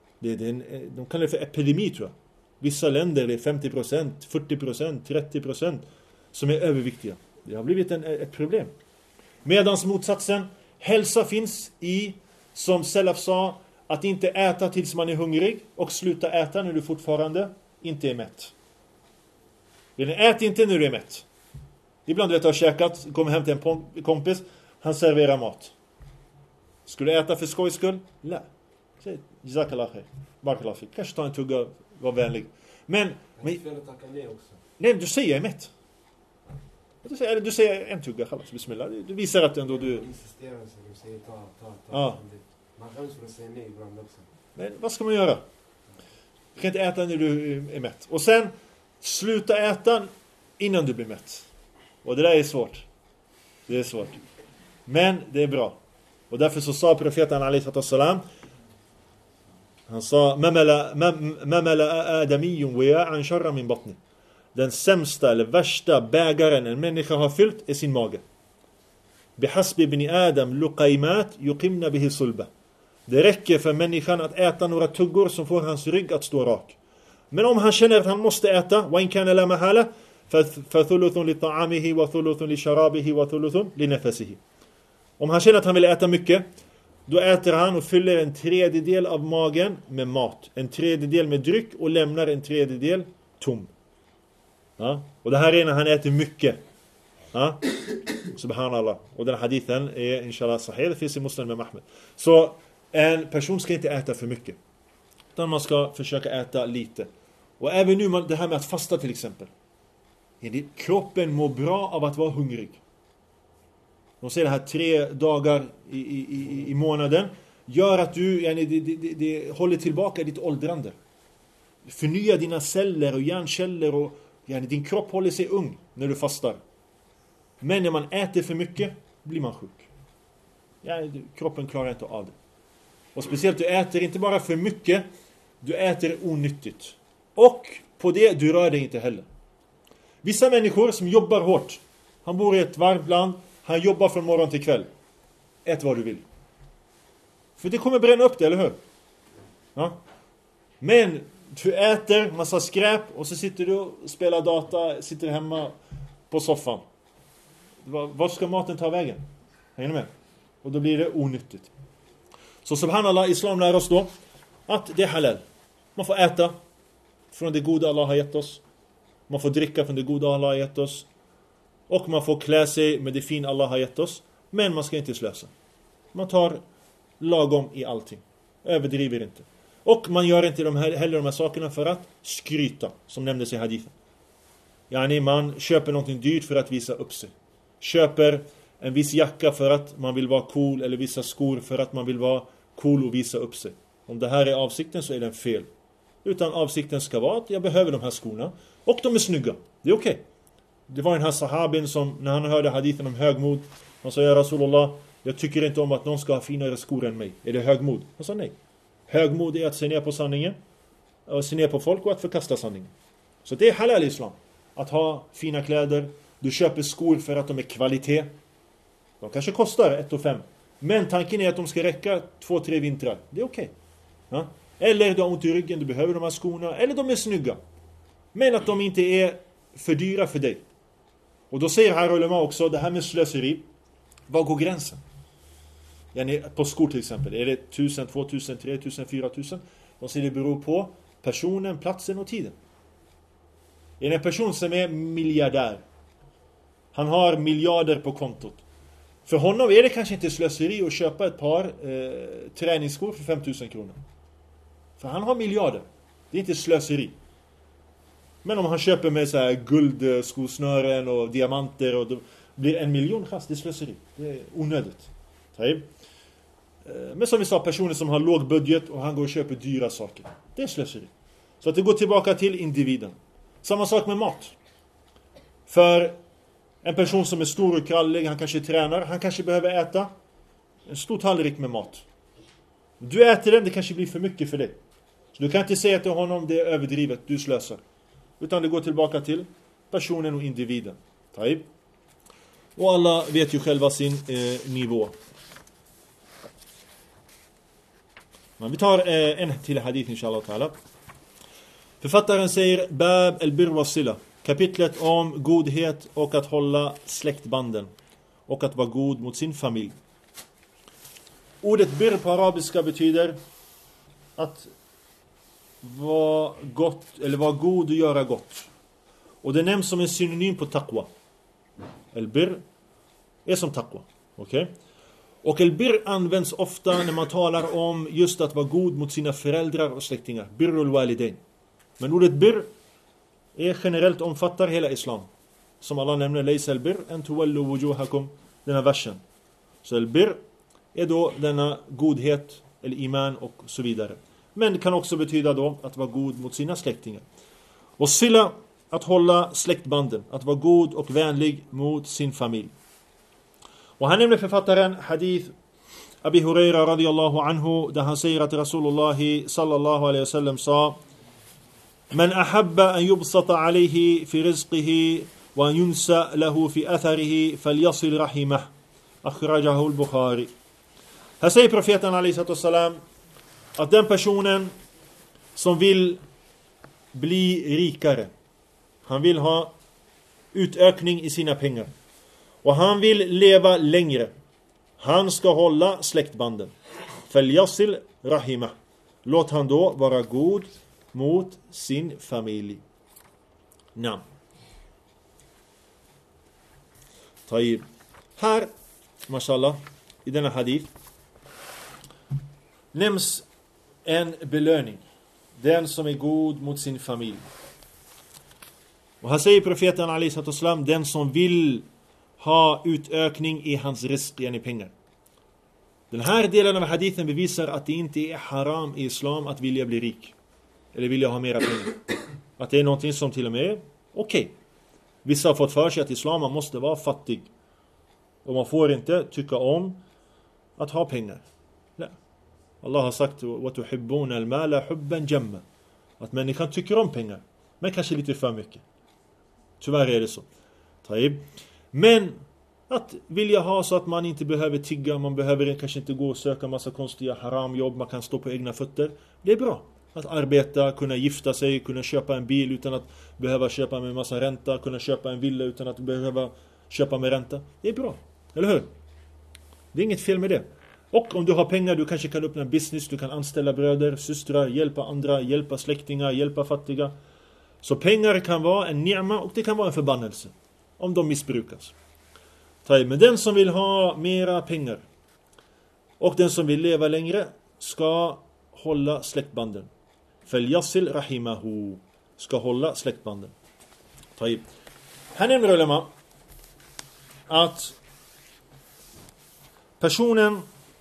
De kallar det för epidemi, tror jag. Vissa länder är 50%, 40%, 30% som är överviktiga. Det har blivit ett problem. Medans motsatsen, hälsa finns i, som Salaf sa, att inte äta tills man är hungrig och sluta äta när du fortfarande inte är mätt. Ät inte när du är mätt. Ibland du har käkat, kommer hem till en kompis, han serverar mat. Skulle du äta för skojs skull? Nej. Säg, jazakallah khair. Barakallah fik. Kanske ta en tugga, var vänlig. Men nej, du säger jag är mätt. Du säger en tugga, khalas, bismillah. Du visar att ändå du insisterar, så du säger ta. Ja. Man skäms för att säga nej ibland också. Men vad ska man göra? Du kan inte äta när du är mätt. Och sen sluta äta innan du blir mätt. Och det där är svårt. Det är svårt. Men det är bra. Och därför så sa profeten alayhi salam, han sa mamala adamiyyun wi'an sharra min batni. Den sämsta eller värsta bägaren en människa har fyllt är sin mage. Bihasbi ibn Adam luqaymat yuqimna bihi sulba. Det räcker för människan att äta några tuggor som får hans rygg att stå rak. Men om han känner att han måste äta, wa in kana la mahala, fa thuluthun li ta'amihi wa thuluthun li sharabihi wa thuluthun li nafasihi. Om han känner att han vill äta mycket, då äter han och fyller en tredjedel av magen med mat, en tredjedel med dryck och lämnar en tredjedel tom. Ja? Och det här är när han äter mycket. Ja? Subhanallah. Och den hadithen är inshallah sahih, det finns i Muslim med Ahmed. Så en person ska inte äta för mycket. Utan man ska försöka äta lite. Och även nu, det här med att fasta till exempel. Kroppen mår bra av att vara hungrig. De säger det här 3 dagar i månaden. Gör att du det håller tillbaka ditt åldrande. Förnya dina celler och hjärnceller. Och din kropp håller sig ung när du fastar. Men när man äter för mycket blir man sjuk. Kroppen klarar inte av det. Och speciellt du äter inte bara för mycket. Du äter onyttigt. Och på det du rör dig inte heller. Vissa människor som jobbar hårt. Han bor i ett varmt land. Han jobbar från morgon till kväll. Ät vad du vill. För det kommer bränna upp det, eller hur? Ja. Men du äter massa skräp och så sitter du och spelar data, sitter hemma på soffan. Vart ska maten ta vägen? Hänger ni med? Och då blir det onyttigt. Så subhanallah, islam lär oss då att det är halal. Man får äta från det goda Allah har gett oss. Man får dricka från det goda Allah har gett oss. Och man får klä sig med det fin Allah har gett oss. Men man ska inte slösa. Man tar lagom i allting. Överdriver inte. Och man gör inte heller de här sakerna för att skryta, som nämndes i hadithen. Man köper någonting dyrt för att visa upp sig. Köper en viss jacka för att man vill vara cool, eller vissa skor för att man vill vara cool och visa upp sig. Om det här är avsikten så är den fel. Utan avsikten ska vara att jag behöver de här skorna och de är snygga. Det är okej. Det var den här sahabin som, när han hörde hadithen om högmod, han sa: ja Rasulullah, jag tycker inte om att någon ska ha finare skor än mig. Är det högmod? Han sa nej. Högmod är att se ner på sanningen, att se ner på folk och att förkasta sanningen. Så det är halal islam. Att ha fina kläder. Du köper skor för att de är kvalitet. De kanske kostar 1 500. Men tanken är att de ska räcka 2-3 vintrar. Det är okej. Ja? Eller du har ont i ryggen, du behöver de här skorna. Eller de är snygga. Men att de inte är för dyra för dig. Och då säger här ulema också, det här med slöseri. Vad går gränsen? På skor till exempel. Är det 1000, 2000, 3000, 4000? De säger det beror på personen, platsen och tiden. Är det en person som är miljardär? Han har miljarder på kontot. För honom är det kanske inte slöseri att köpa ett par träningsskor för 5000 kronor. För han har miljarder. Det är inte slöseri. Men om han köper med så här guldskosnören och diamanter och då blir 1 miljon chans, det är slöseri. Det är onödigt. Men som vi sa, personer som har låg budget och han går och köper dyra saker. Det är slöseri. Så att det går tillbaka till individen. Samma sak med mat. För en person som är stor och krallig, han kanske tränar, han kanske behöver äta en stor tallrik med mat. Du äter den, det kanske blir för mycket för dig. Så du kan inte säga till honom, det är överdrivet, du slösar. Utan det går tillbaka till personen och individen. Och alla vet ju själva sin nivå. Men vi tar en till hadith inshallah ta'ala. Författaren säger Bab al-birr wa sila. Kapitlet om godhet och att hålla släktbanden. Och att vara god mot sin familj. Ordet birr på arabiska betyder att vara gott, eller vara god och göra gott. Och det nämns som en synonym på taqwa. Al-birr är som taqwa. Okej? Och al-birr används ofta när man talar om just att vara god mot sina föräldrar och släktingar. Birrul walidain. Men ordet birr är generellt omfattar hela islam. Som alla nämner, laysa al-birr an tuwallu wujuhakum, den här versen. Så al-birr är då denna godhet eller iman och så vidare. Men det kan också betyda då att vara god mot sina släktingar. Och sila, att hålla släktbanden, att vara god och vänlig mot sin familj. Och han nämner författaren hadith Abi Huraira radiyallahu anhu, där han säger att Rasulullah sallallahu alaihi wasallam sa: "Man ahabba an yubsata alayhi fi rizqihi wa an yunsa lahu fi atharihi falyasil rahimah." Akhrajahu al-Bukhari. Här säger profeten alayhi wasallam att den personen som vill bli rikare, han vill ha utökning i sina pengar och han vill leva längre, han ska hålla släktbanden. Falyasil rahimah. Låt han då vara god mot sin familj. Nam. Taib. Här, mashallah, i denna hadith nämns en belöning den som är god mot sin familj. Och här säger profeten alaihissalam, den som vill ha utökning i hans risk, i pengar. Den här delen av hadithen bevisar att det inte är haram i islam att vilja bli rik. Eller vilja ha mera pengar. Att det är någonting som till och med är okej. Vissa har fått för sig att islam man måste vara fattig. Och man får inte tycka om att ha pengar. Nej. Allah har sagt وَتُحِبُّونَ الْمَالَ حُبًّا جَمَّا. Att människan tycker om pengar. Men kanske lite för mycket. Tyvärr är det så. Men att vilja ha så att man inte behöver tigga, man behöver kanske inte gå och söka massa konstiga haramjobb, man kan stå på egna fötter. Det är bra. Att arbeta, kunna gifta sig, kunna köpa en bil utan att behöva köpa med massa ränta, kunna köpa en villa utan att behöva köpa med ränta. Det är bra, eller hur? Det är inget fel med det. Och om du har pengar, du kanske kan öppna en business, du kan anställa bröder, systrar, hjälpa andra, hjälpa släktingar, hjälpa fattiga. Så pengar kan vara en ni'ma och det kan vara en förbannelse om de missbrukas. Men den som vill ha mera pengar och den som vill leva längre ska hålla släktbanden. Falyasil rahimahu, ska hålla släktbanden. Här nämner ulema att personen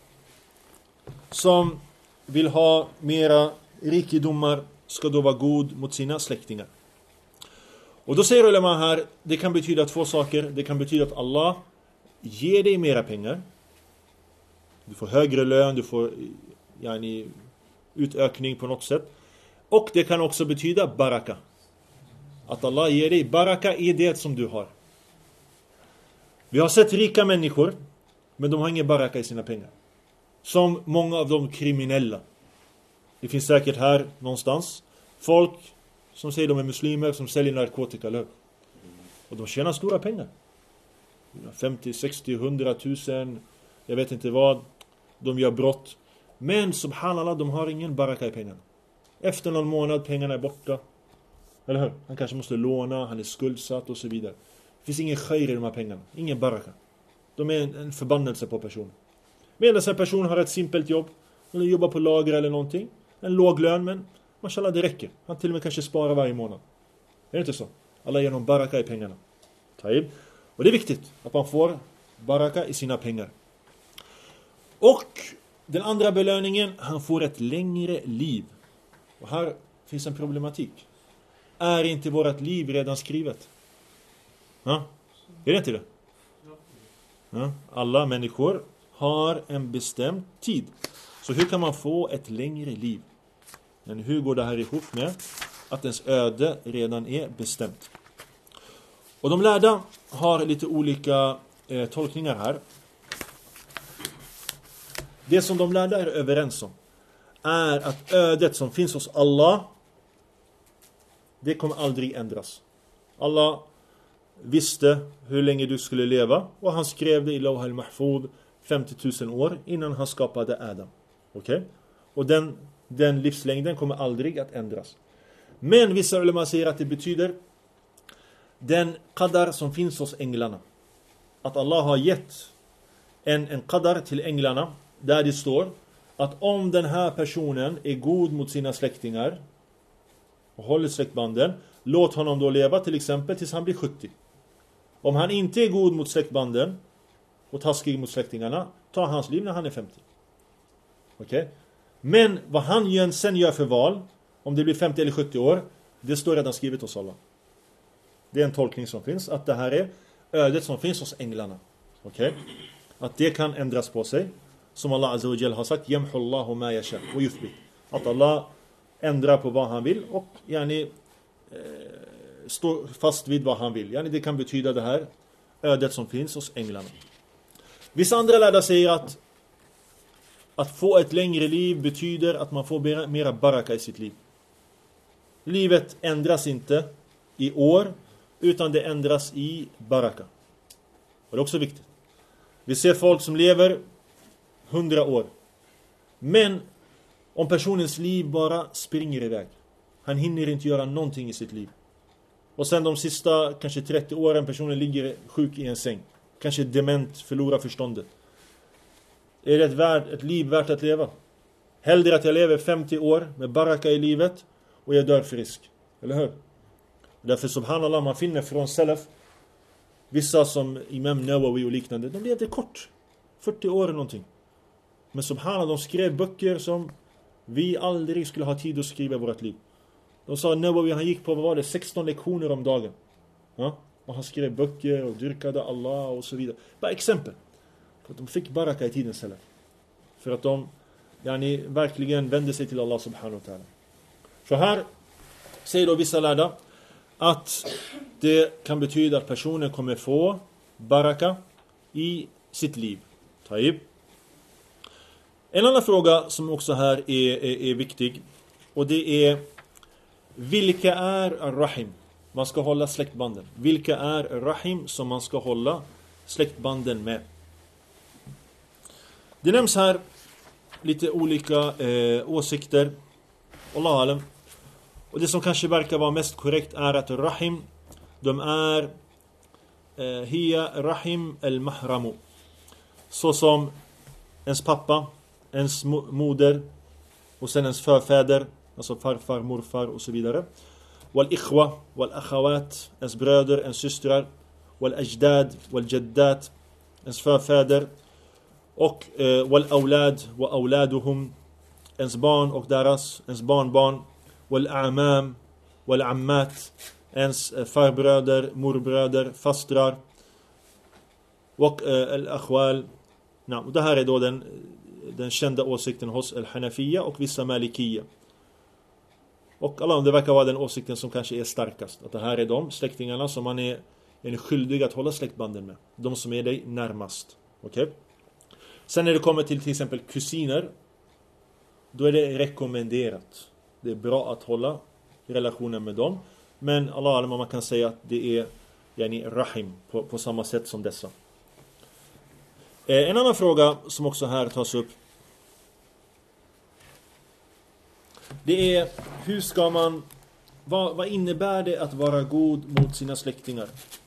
som vill ha mera rikedomar ska då vara god mot sina släktingar. Och då säger ulema här, det kan betyda två saker. Det kan betyda att Allah ger dig mera pengar. Du får högre lön, du får utökning på något sätt. Och det kan också betyda baraka. Att Allah ger dig baraka i det som du har. Vi har sett rika människor, men de har ingen baraka i sina pengar. Som många av de kriminella. Det finns säkert här någonstans folk som säger de är muslimer som säljer narkotika. Och de tjänar stora pengar. 50, 60, 100 000. Jag vet inte vad. De gör brott. Men subhanallah, de har ingen baraka i pengarna. Efter någon månad pengarna är borta. Eller hur? Han kanske måste låna, han är skuldsatt och så vidare. Det finns ingen khair i de här pengarna. Ingen baraka. De är en förbannelse på personen. Medan en person har ett simpelt jobb. Eller jobbar på lager eller någonting. En låg lön, men mashallah det räcker. Han till och med kanske sparar varje månad. Är det inte så? Allah ger någon baraka i pengarna. Och det är viktigt att man får baraka i sina pengar. Och den andra belöningen, han får ett längre liv. Och här finns en problematik. Är inte vårt liv redan skrivet? Ja? Är det inte det? Ja? Alla människor har en bestämd tid. Så hur kan man få ett längre liv? Men hur går det här ihop med att ens öde redan är bestämt? Och de lärda har lite olika tolkningar här. Det som de lärda är överens om är att ödet som finns hos Allah, det kommer aldrig ändras. Allah visste hur länge du skulle leva och han skrev det i Lawh al-Mahfud 50 000 år innan han skapade Adam. Okej? Och den livslängden kommer aldrig att ändras. Men vissa ulema säger att det betyder den qadar som finns hos änglarna. Att Allah har gett en qadar till änglarna där det står att om den här personen är god mot sina släktingar och håller släktbanden, låt honom då leva till exempel tills han blir 70. Om han inte är god mot släktbanden och taskig mot släktingarna, ta hans liv när han är 50. Okej? Men vad han sen gör för val, om det blir 50 eller 70 år, det står redan skrivet hos Allah. Det är en tolkning som finns, att det här är ödet som finns hos änglarna. Okej? Att det kan ändras på sig. Som Allah Azza wa Jalla har sagt, Yamhu Allahu ma yasha wa yuthbit. Att Allah ändrar på vad han vill och står fast vid vad han vill. Det kan betyda det här ödet som finns hos änglarna. Vissa andra lärda säger att få ett längre liv betyder att man får mera baraka i sitt liv. Livet ändras inte i år, utan det ändras i baraka. Och det är också viktigt. Vi ser folk som lever 100 år. Men om personens liv bara springer iväg. Han hinner inte göra någonting i sitt liv. Och sen de sista kanske 30 åren personen ligger sjuk i en säng. Kanske dement, förlorar förståndet. Är det ett liv värt att leva? Hellre att jag lever 50 år med baraka i livet och jag dör frisk. Eller hur? Därför subhanallah, man finner från salaf, vissa som Imam Nawawi och liknande, de levde kort. 40 år eller någonting. Men subhanallah, de skrev böcker som vi aldrig skulle ha tid att skriva i vårt liv. De sa Nawawi, han gick på, vad var det, 16 lektioner om dagen. Ja? Och han skrev böcker och dyrkade Allah och så vidare. Bara exempel. För att de fick baraka i tiden salaf. För att de verkligen vände sig till Allah subhanahu wa ta'ala. Så här säger då vissa lärda att det kan betyda att personen kommer få baraka i sitt liv. Taib. En annan fråga som också här är viktig, och det är: vilka är rahim? Man ska hålla släktbanden. Vilka är rahim som man ska hålla släktbanden med? Det nämns här lite olika åsikter. Allah alam. Och det som kanske verkar vara mest korrekt är att rahim, de är hiya rahim al-mahramu. Så som ens pappa, ens moder och sen ens förfäder, alltså farfar, morfar och så vidare. Wal-ikhwa, wal-akhawat, ens bröder, ens systrar. Wal-ajdad, wal-jaddat, ens förfäder. Och wal-awlad, wa-awladuhum, ens barn och deras, ens barnbarn. Wal-a'mam, wal-ammat, ens farbröder, morbröder, fastrar. Och al-akhwal. Och det här är då den kända åsikten hos al-Hanafiya och vissa Malikiya. Och alla, det verkar vara den åsikten som kanske är starkast. Att det här är de släktingarna som man är skyldig att hålla släktbanden med. De som är dig närmast. Okej? Sen när det kommer till exempel kusiner, då är det rekommenderat. Det är bra att hålla relationen med dem. Men Allah, man kan säga att det är rahim på samma sätt som dessa. En annan fråga som också här tas upp, det är: hur ska man, vad innebär det att vara god mot sina släktingar?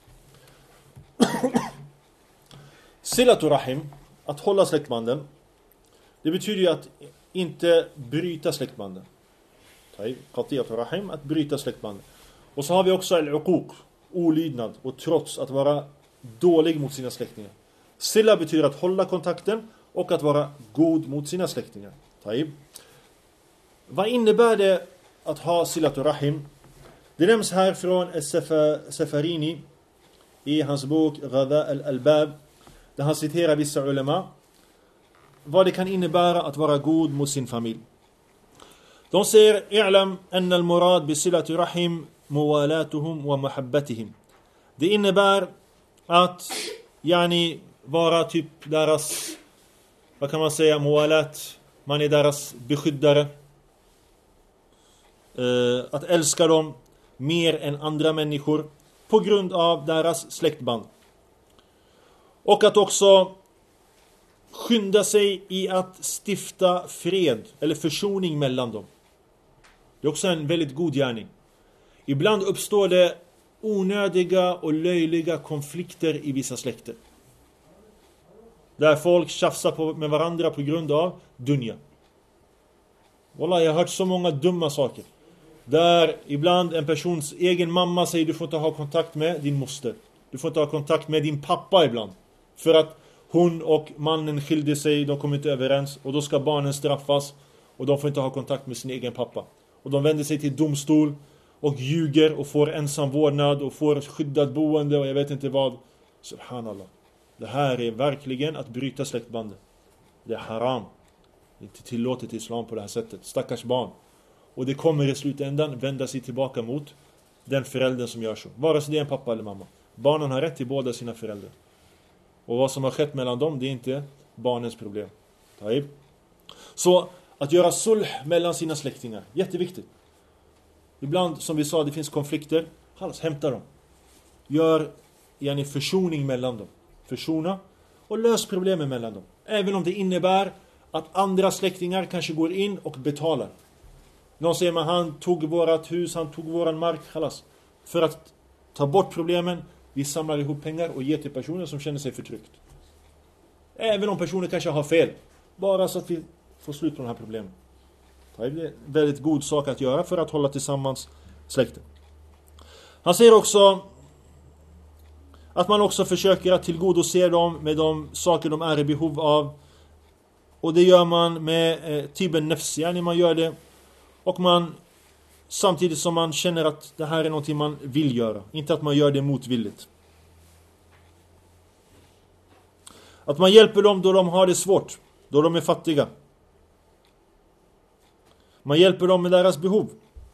Silatu rahim, att hålla släktbanden, det betyder ju att inte bryta släktbanden. Qatiyatu rahim, att bryta släktbanden. Och så har vi också al-uquq, olydnad och trots, att vara dålig mot sina släktingar. Silla betyder att hålla kontakten och att vara god mot sina släktingar. Taib. Vad innebär det att ha silatu rahim? Det nämns här från Safarini i hans bok Ghadha al-Albab, där han citerar vissa ulema vad det kan innebära att vara god mot sin familj. De säger: i'lam anna al-murad bi silati rahim muwalatuhum wa mahabbatihim. Det innebär att vara typ deras, vad kan man säga, muwalat, man är deras beskyddare. Att älska dem mer än andra människor på grund av deras släktband. Och att också skynda sig i att stifta fred eller försoning mellan dem. Det är också en väldigt god gärning. Ibland uppstår det onödiga och löjliga konflikter i vissa släkter. Där folk tjafsar med varandra på grund av dunja. Wallah, jag har hört så många dumma saker. Där ibland en persons egen mamma säger: du får inte ha kontakt med din moster. Du får inte ha kontakt med din pappa ibland. För att hon och mannen skilde sig, de kom inte överens. Och då ska barnen straffas. Och de får inte ha kontakt med sin egen pappa. Och de vänder sig till domstol och ljuger och får ensam vårdnad och får skyddat boende och jag vet inte vad. Subhanallah. Det här är verkligen att bryta släktbanden. Det är haram. Det är inte tillåtet i islam på det här sättet. Stackars barn. Och det kommer i slutändan vända sig tillbaka mot den föräldern som gör så. Vare sig det är en pappa eller mamma. Barnen har rätt till båda sina föräldrar. Och vad som har skett mellan dem, det är inte barnens problem. Taib. Så att göra sulh mellan sina släktingar, jätteviktigt. Ibland, som vi sa, det finns konflikter. Hämta dem. Gör försoning mellan dem. Försona och lös problemen mellan dem. Även om det innebär att andra släktingar kanske går in och betalar. Någon säger: man, han tog vårat hus, han tog våran mark. För att ta bort problemen, vi samlar ihop pengar och ger till personer som känner sig förtryckt. Även om personer kanske har fel. Bara så att vi får slut på de här problemen. Det är en väldigt god sak att göra för att hålla tillsammans släkten. Han säger också att man också försöker att tillgodose dem med de saker de är i behov av. Och det gör man med tiben nafs, yani man gör det och man samtidigt som man känner att det här är någonting man vill göra, inte att man gör det motvilligt. Att man hjälper dem då de har det svårt, då de är fattiga. Man hjälper dem med deras behov.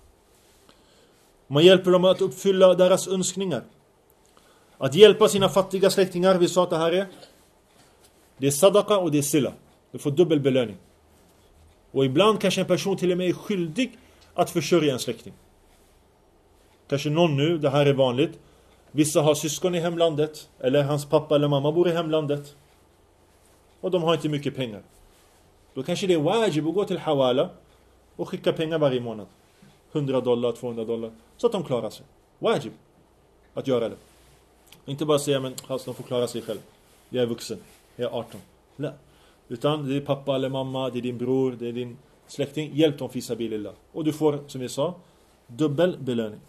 Man hjälper dem att uppfylla deras önskningar. Att hjälpa sina fattiga släktingar, vi sa att det är sadaqa och det är sila. Du får dubbel belöning. Och ibland kanske en person till och med är skyldig att försörja en släkting. Kanske någon nu, det här är vanligt. Vissa har syskon i hemlandet, eller hans pappa eller mamma bor i hemlandet. Och de har inte mycket pengar. Då kanske det är wajib att gå till hawala och skicka pengar varje månad. $100, $200. Så att de klarar sig. Wajib att göra det. Inte bara säga, men de får klara sig själv. Jag är vuxen, jag är 18. Nej. Utan det är pappa eller mamma, det är din bror, det är din släkting. Hjälp dem fi sabilillah. Och du får, som vi sa, dubbel belöning.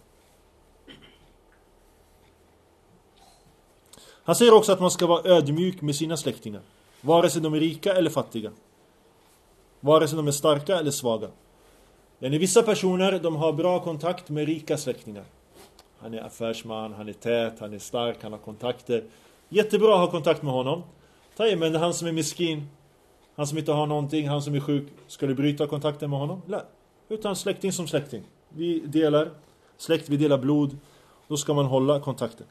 Han säger också att man ska vara ödmjuk med sina släktingar. Vare sig de är rika eller fattiga. Vare sig de är starka eller svaga. Men vissa personer, de har bra kontakt med rika släktingar. Han är affärsman, han är tät, han är stark, han har kontakter. Jättebra att ha kontakt med honom. Men han som är miskin, han som inte har någonting, han som är sjuk, ska du bryta kontakten med honom? Nej. Utan släkting som släkting. Vi delar släkt, vi delar blod. Då ska man hålla kontakten.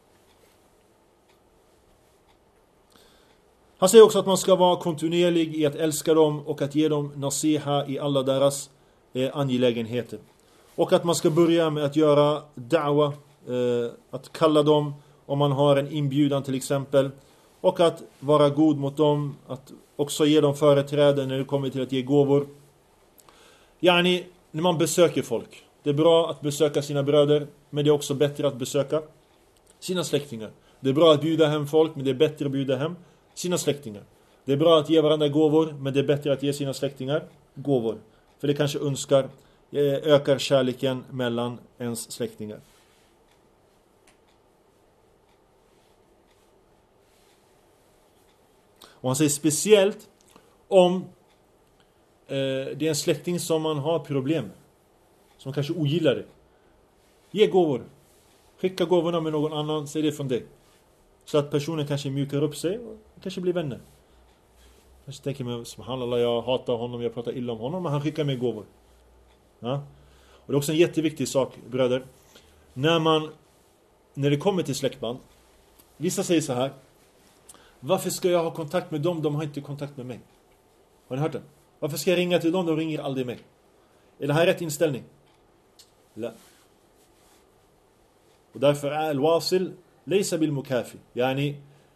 Han säger också att man ska vara kontinuerlig i att älska dem och att ge dem nasiha i alla deras angelägenheter. Och att man ska börja med att göra da'wa, att kalla dem om man har en inbjudan till exempel. Och att vara god mot dem, att också ge dem företräde när det kommer till att ge gåvor. Yani, när man besöker folk. Det är bra att besöka sina bröder, men det är också bättre att besöka sina släktingar. Det är bra att bjuda hem folk, men det är bättre att bjuda hem sina släktingar. Det är bra att ge varandra gåvor, men det är bättre att ge sina släktingar gåvor. För det kanske ökar kärleken mellan ens släktingar. Och han säger speciellt om det är en släkting som man har problem med, som kanske ogillar det. Ge gåvor. Skicka gåvorna med någon annan, säg det från dig. Så att personen kanske mjukar upp sig och kanske blir vänner. Kanske tänker mig, subhanallah, jag hatar honom, jag pratar illa om honom, men han skickar mig gåvor. Ja? Och det är också en jätteviktig sak, bröder. När det kommer till släktband, vissa säger så här: varför ska jag ha kontakt med dem? De har inte kontakt med mig. Har ni hört det? Varför ska jag ringa till dem? De ringer aldrig mig. Är det här rätt inställning? La. Och därför är al-wasil laysa bil mukafi. Yani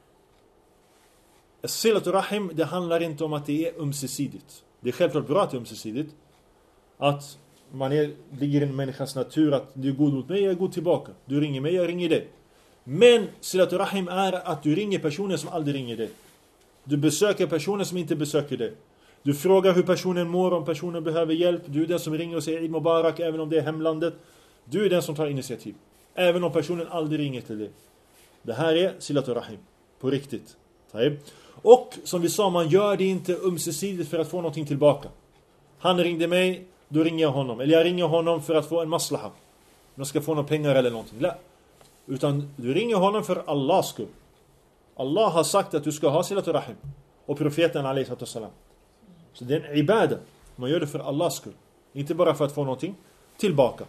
as-silatu rahim, det handlar inte om att det är ömsesidigt. Det är självklart bra att det är ömsesidigt. Att ligger i en människas natur att du är god mot mig, jag är god tillbaka. Du ringer mig, jag ringer dig. Men silatu rahim är att du ringer personer som aldrig ringer dig. Du besöker personer som inte besöker dig. Du frågar hur personen mår, om personen behöver hjälp. Du är den som ringer och säger Eid Mubarak, även om det är hemlandet. Du är den som tar initiativ, även om personen aldrig ringer till dig. Det här är silatu rahim, på riktigt. Och som vi sa, man gör det inte ömsesidigt för att få någonting tillbaka. Han ringde mig, då ringer jag honom. Eller jag ringer honom för att få en maslaha. Jag ska få några pengar eller någonting. Nej. Utan du ringer honom för Allahs skull. Allah har sagt att du ska ha silatu rahim. Och profeten alayhi salam. Så det är en ibadah. Man gör det för Allahs skull. Inte bara för att få någonting tillbaka.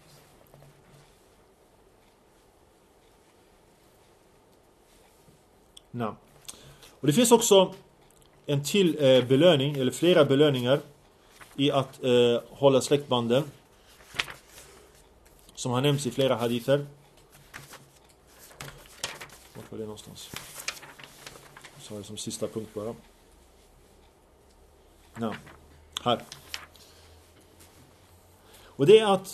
Nej. Och det finns också en till belöning, eller flera belöningar i att hålla släktbanden, som har nämnts i flera hadither. Vart var det någonstans? Så är det som sista punkt bara. Nej. Här. Och det är att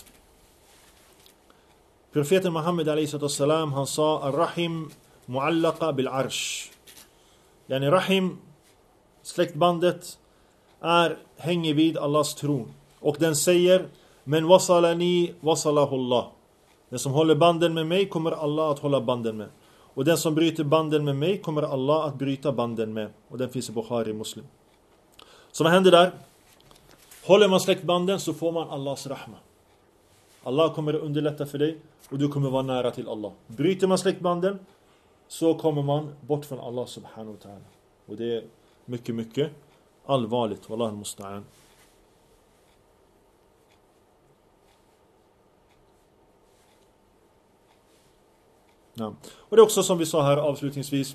profeten Muhammed alayhi salam, han sa ar-rahim mu'allaqa bil arsh. Yani rahim, släktbandet, hänger vid Allahs tron. Och den säger: Men wasalani wasalahullah. Den som håller banden med mig kommer Allah att hålla banden med. Och den som bryter banden med mig kommer Allah att bryta banden med. Och den finns i Bukhari Muslim. Så vad händer där? Håller man släktbanden så får man Allahs rahma. Allah kommer att underlätta för dig och du kommer vara nära till Allah. Bryter man släktbanden så kommer man bort från Allah subhanahu wa ta'ala. Och det är mycket, mycket allvarligt. Wallahu musta'an. Ja. Och det är också som vi sa här avslutningsvis.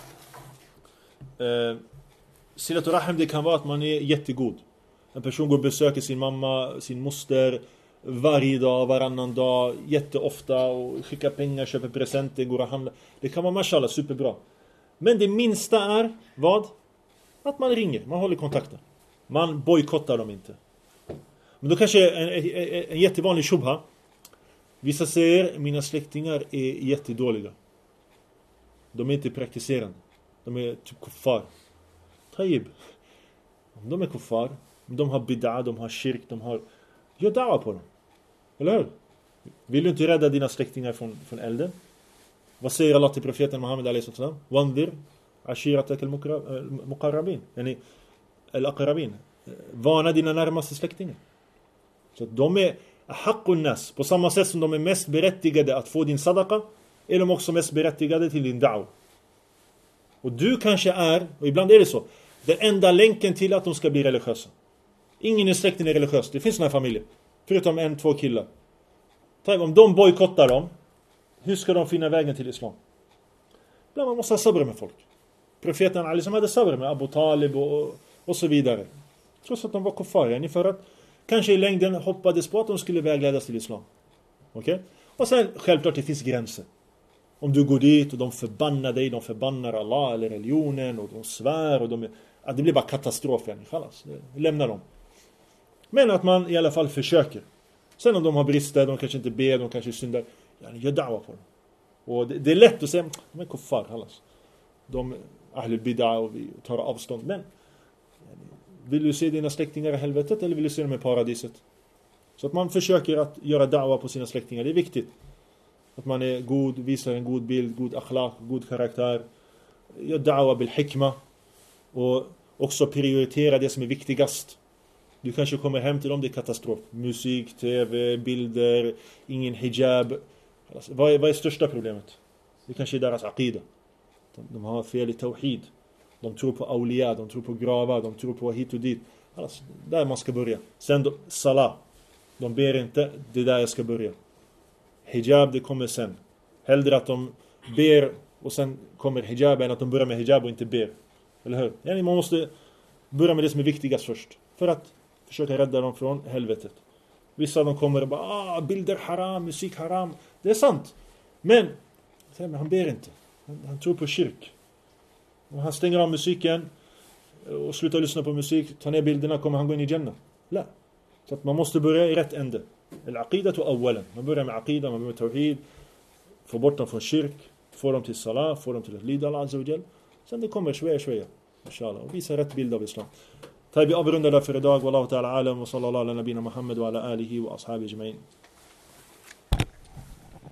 Silatul Rahim, det kan vara att man är jättegod. En person går och besöker sin mamma, sin moster varje dag, varannan dag, jätteofta och skickar pengar, köper presenter, går och handlar. Det kan vara mashallah, superbra. Men det minsta är vad? Att man ringer, man håller kontakten. Man bojkottar dem inte. Men då kanske en jättevanlig shubha. Vissa säger, mina släktingar är jättedåliga. De är inte praktiserande. De är typ kuffar. Tayyib. Om de är kuffar, de har bid'a, de har shirk, de har... Gör da'wa på dem. Eller hur? Vill du inte rädda dina släktingar från elden? Vad säger Allah till profeten Muhammed a.s. Wanzir ashiratak al-muqarrabin. Yani al-aqrabin. Varna dina närmaste släktingar. Så att de är haqqun nas. På samma sätt som de är mest berättigade att få din sadaqa, är de också mest berättigade till din da'wa. Och du kanske är, och ibland är det så, den enda länken till att de ska bli religiösa. Ingen i släkten är religiös. Det finns såna här familjer. Förutom 1-2 killar. Om de bojkottar dem, hur ska de finna vägen till islam? Man måste ha sabr med folk. Profeten Ali som hade sabr med Abu Talib och så vidare. Trots att de var kuffar. För att kanske i längden hoppades på att de skulle vägledas till islam. Okej? Och sen självklart det finns gränser. Om du går dit och de förbannar dig, de förbannar Allah eller religionen och de svär och det blir bara katastrof. Lämna dem. Men att man i alla fall försöker. Sen om de har brister, de kanske inte ber, de kanske syndar. Gör da'wa på dem. Och det är lätt att säga, de är kuffar. De ahlul bid'a och vi tar avstånd. Men vill du se dina släktingar i helvetet eller vill du se dem i paradiset? Så att man försöker att göra da'wa på sina släktingar. Det är viktigt. Att man är god, visar en god bild, god akhlaq, god karaktär. Gör da'wa bil hikma. Och också prioritera det som är viktigast. Du kanske kommer hem till dem, det är katastrof. Musik, tv, bilder, ingen hijab. Alltså, vad är största problemet? Det kanske är deras aqida. De har fel i tawhid. De tror på awliya, de tror på gravar, de tror på hit och dit. Alltså, där man ska börja. Sen salah. De ber inte, det är där jag ska börja. Hijab, det kommer sen. Hellre att de ber och sen kommer hijab än att de börjar med hijab och inte ber. Eller hur? Yani man måste börja med det som är viktigast först. För att försöka rädda dem från helvetet. Vissa de kommer och bara, bilder haram, musik haram. Det är sant. Men han ber inte. Han tror på kyrk. Och han stänger av musiken och slutar lyssna på musik. Tar ner bilderna, kommer han gå in i Jannah. Nej. Så att man måste börja i rätt ände. Al-aqidatu awwalan. Man börjar med aqida, man börjar med tawhid. Få bort dem från kyrk. Få dem till salah, få dem till att lyda Allah azza wa jal. Sen det kommer shwaya. Inshallah. Och visa rätt bild av islam. Vi avrundar där för idag. Wallahu ta'ala alam wa sallallahu ala nabina Muhammad wa ala alihi wa ashabi ajma'in.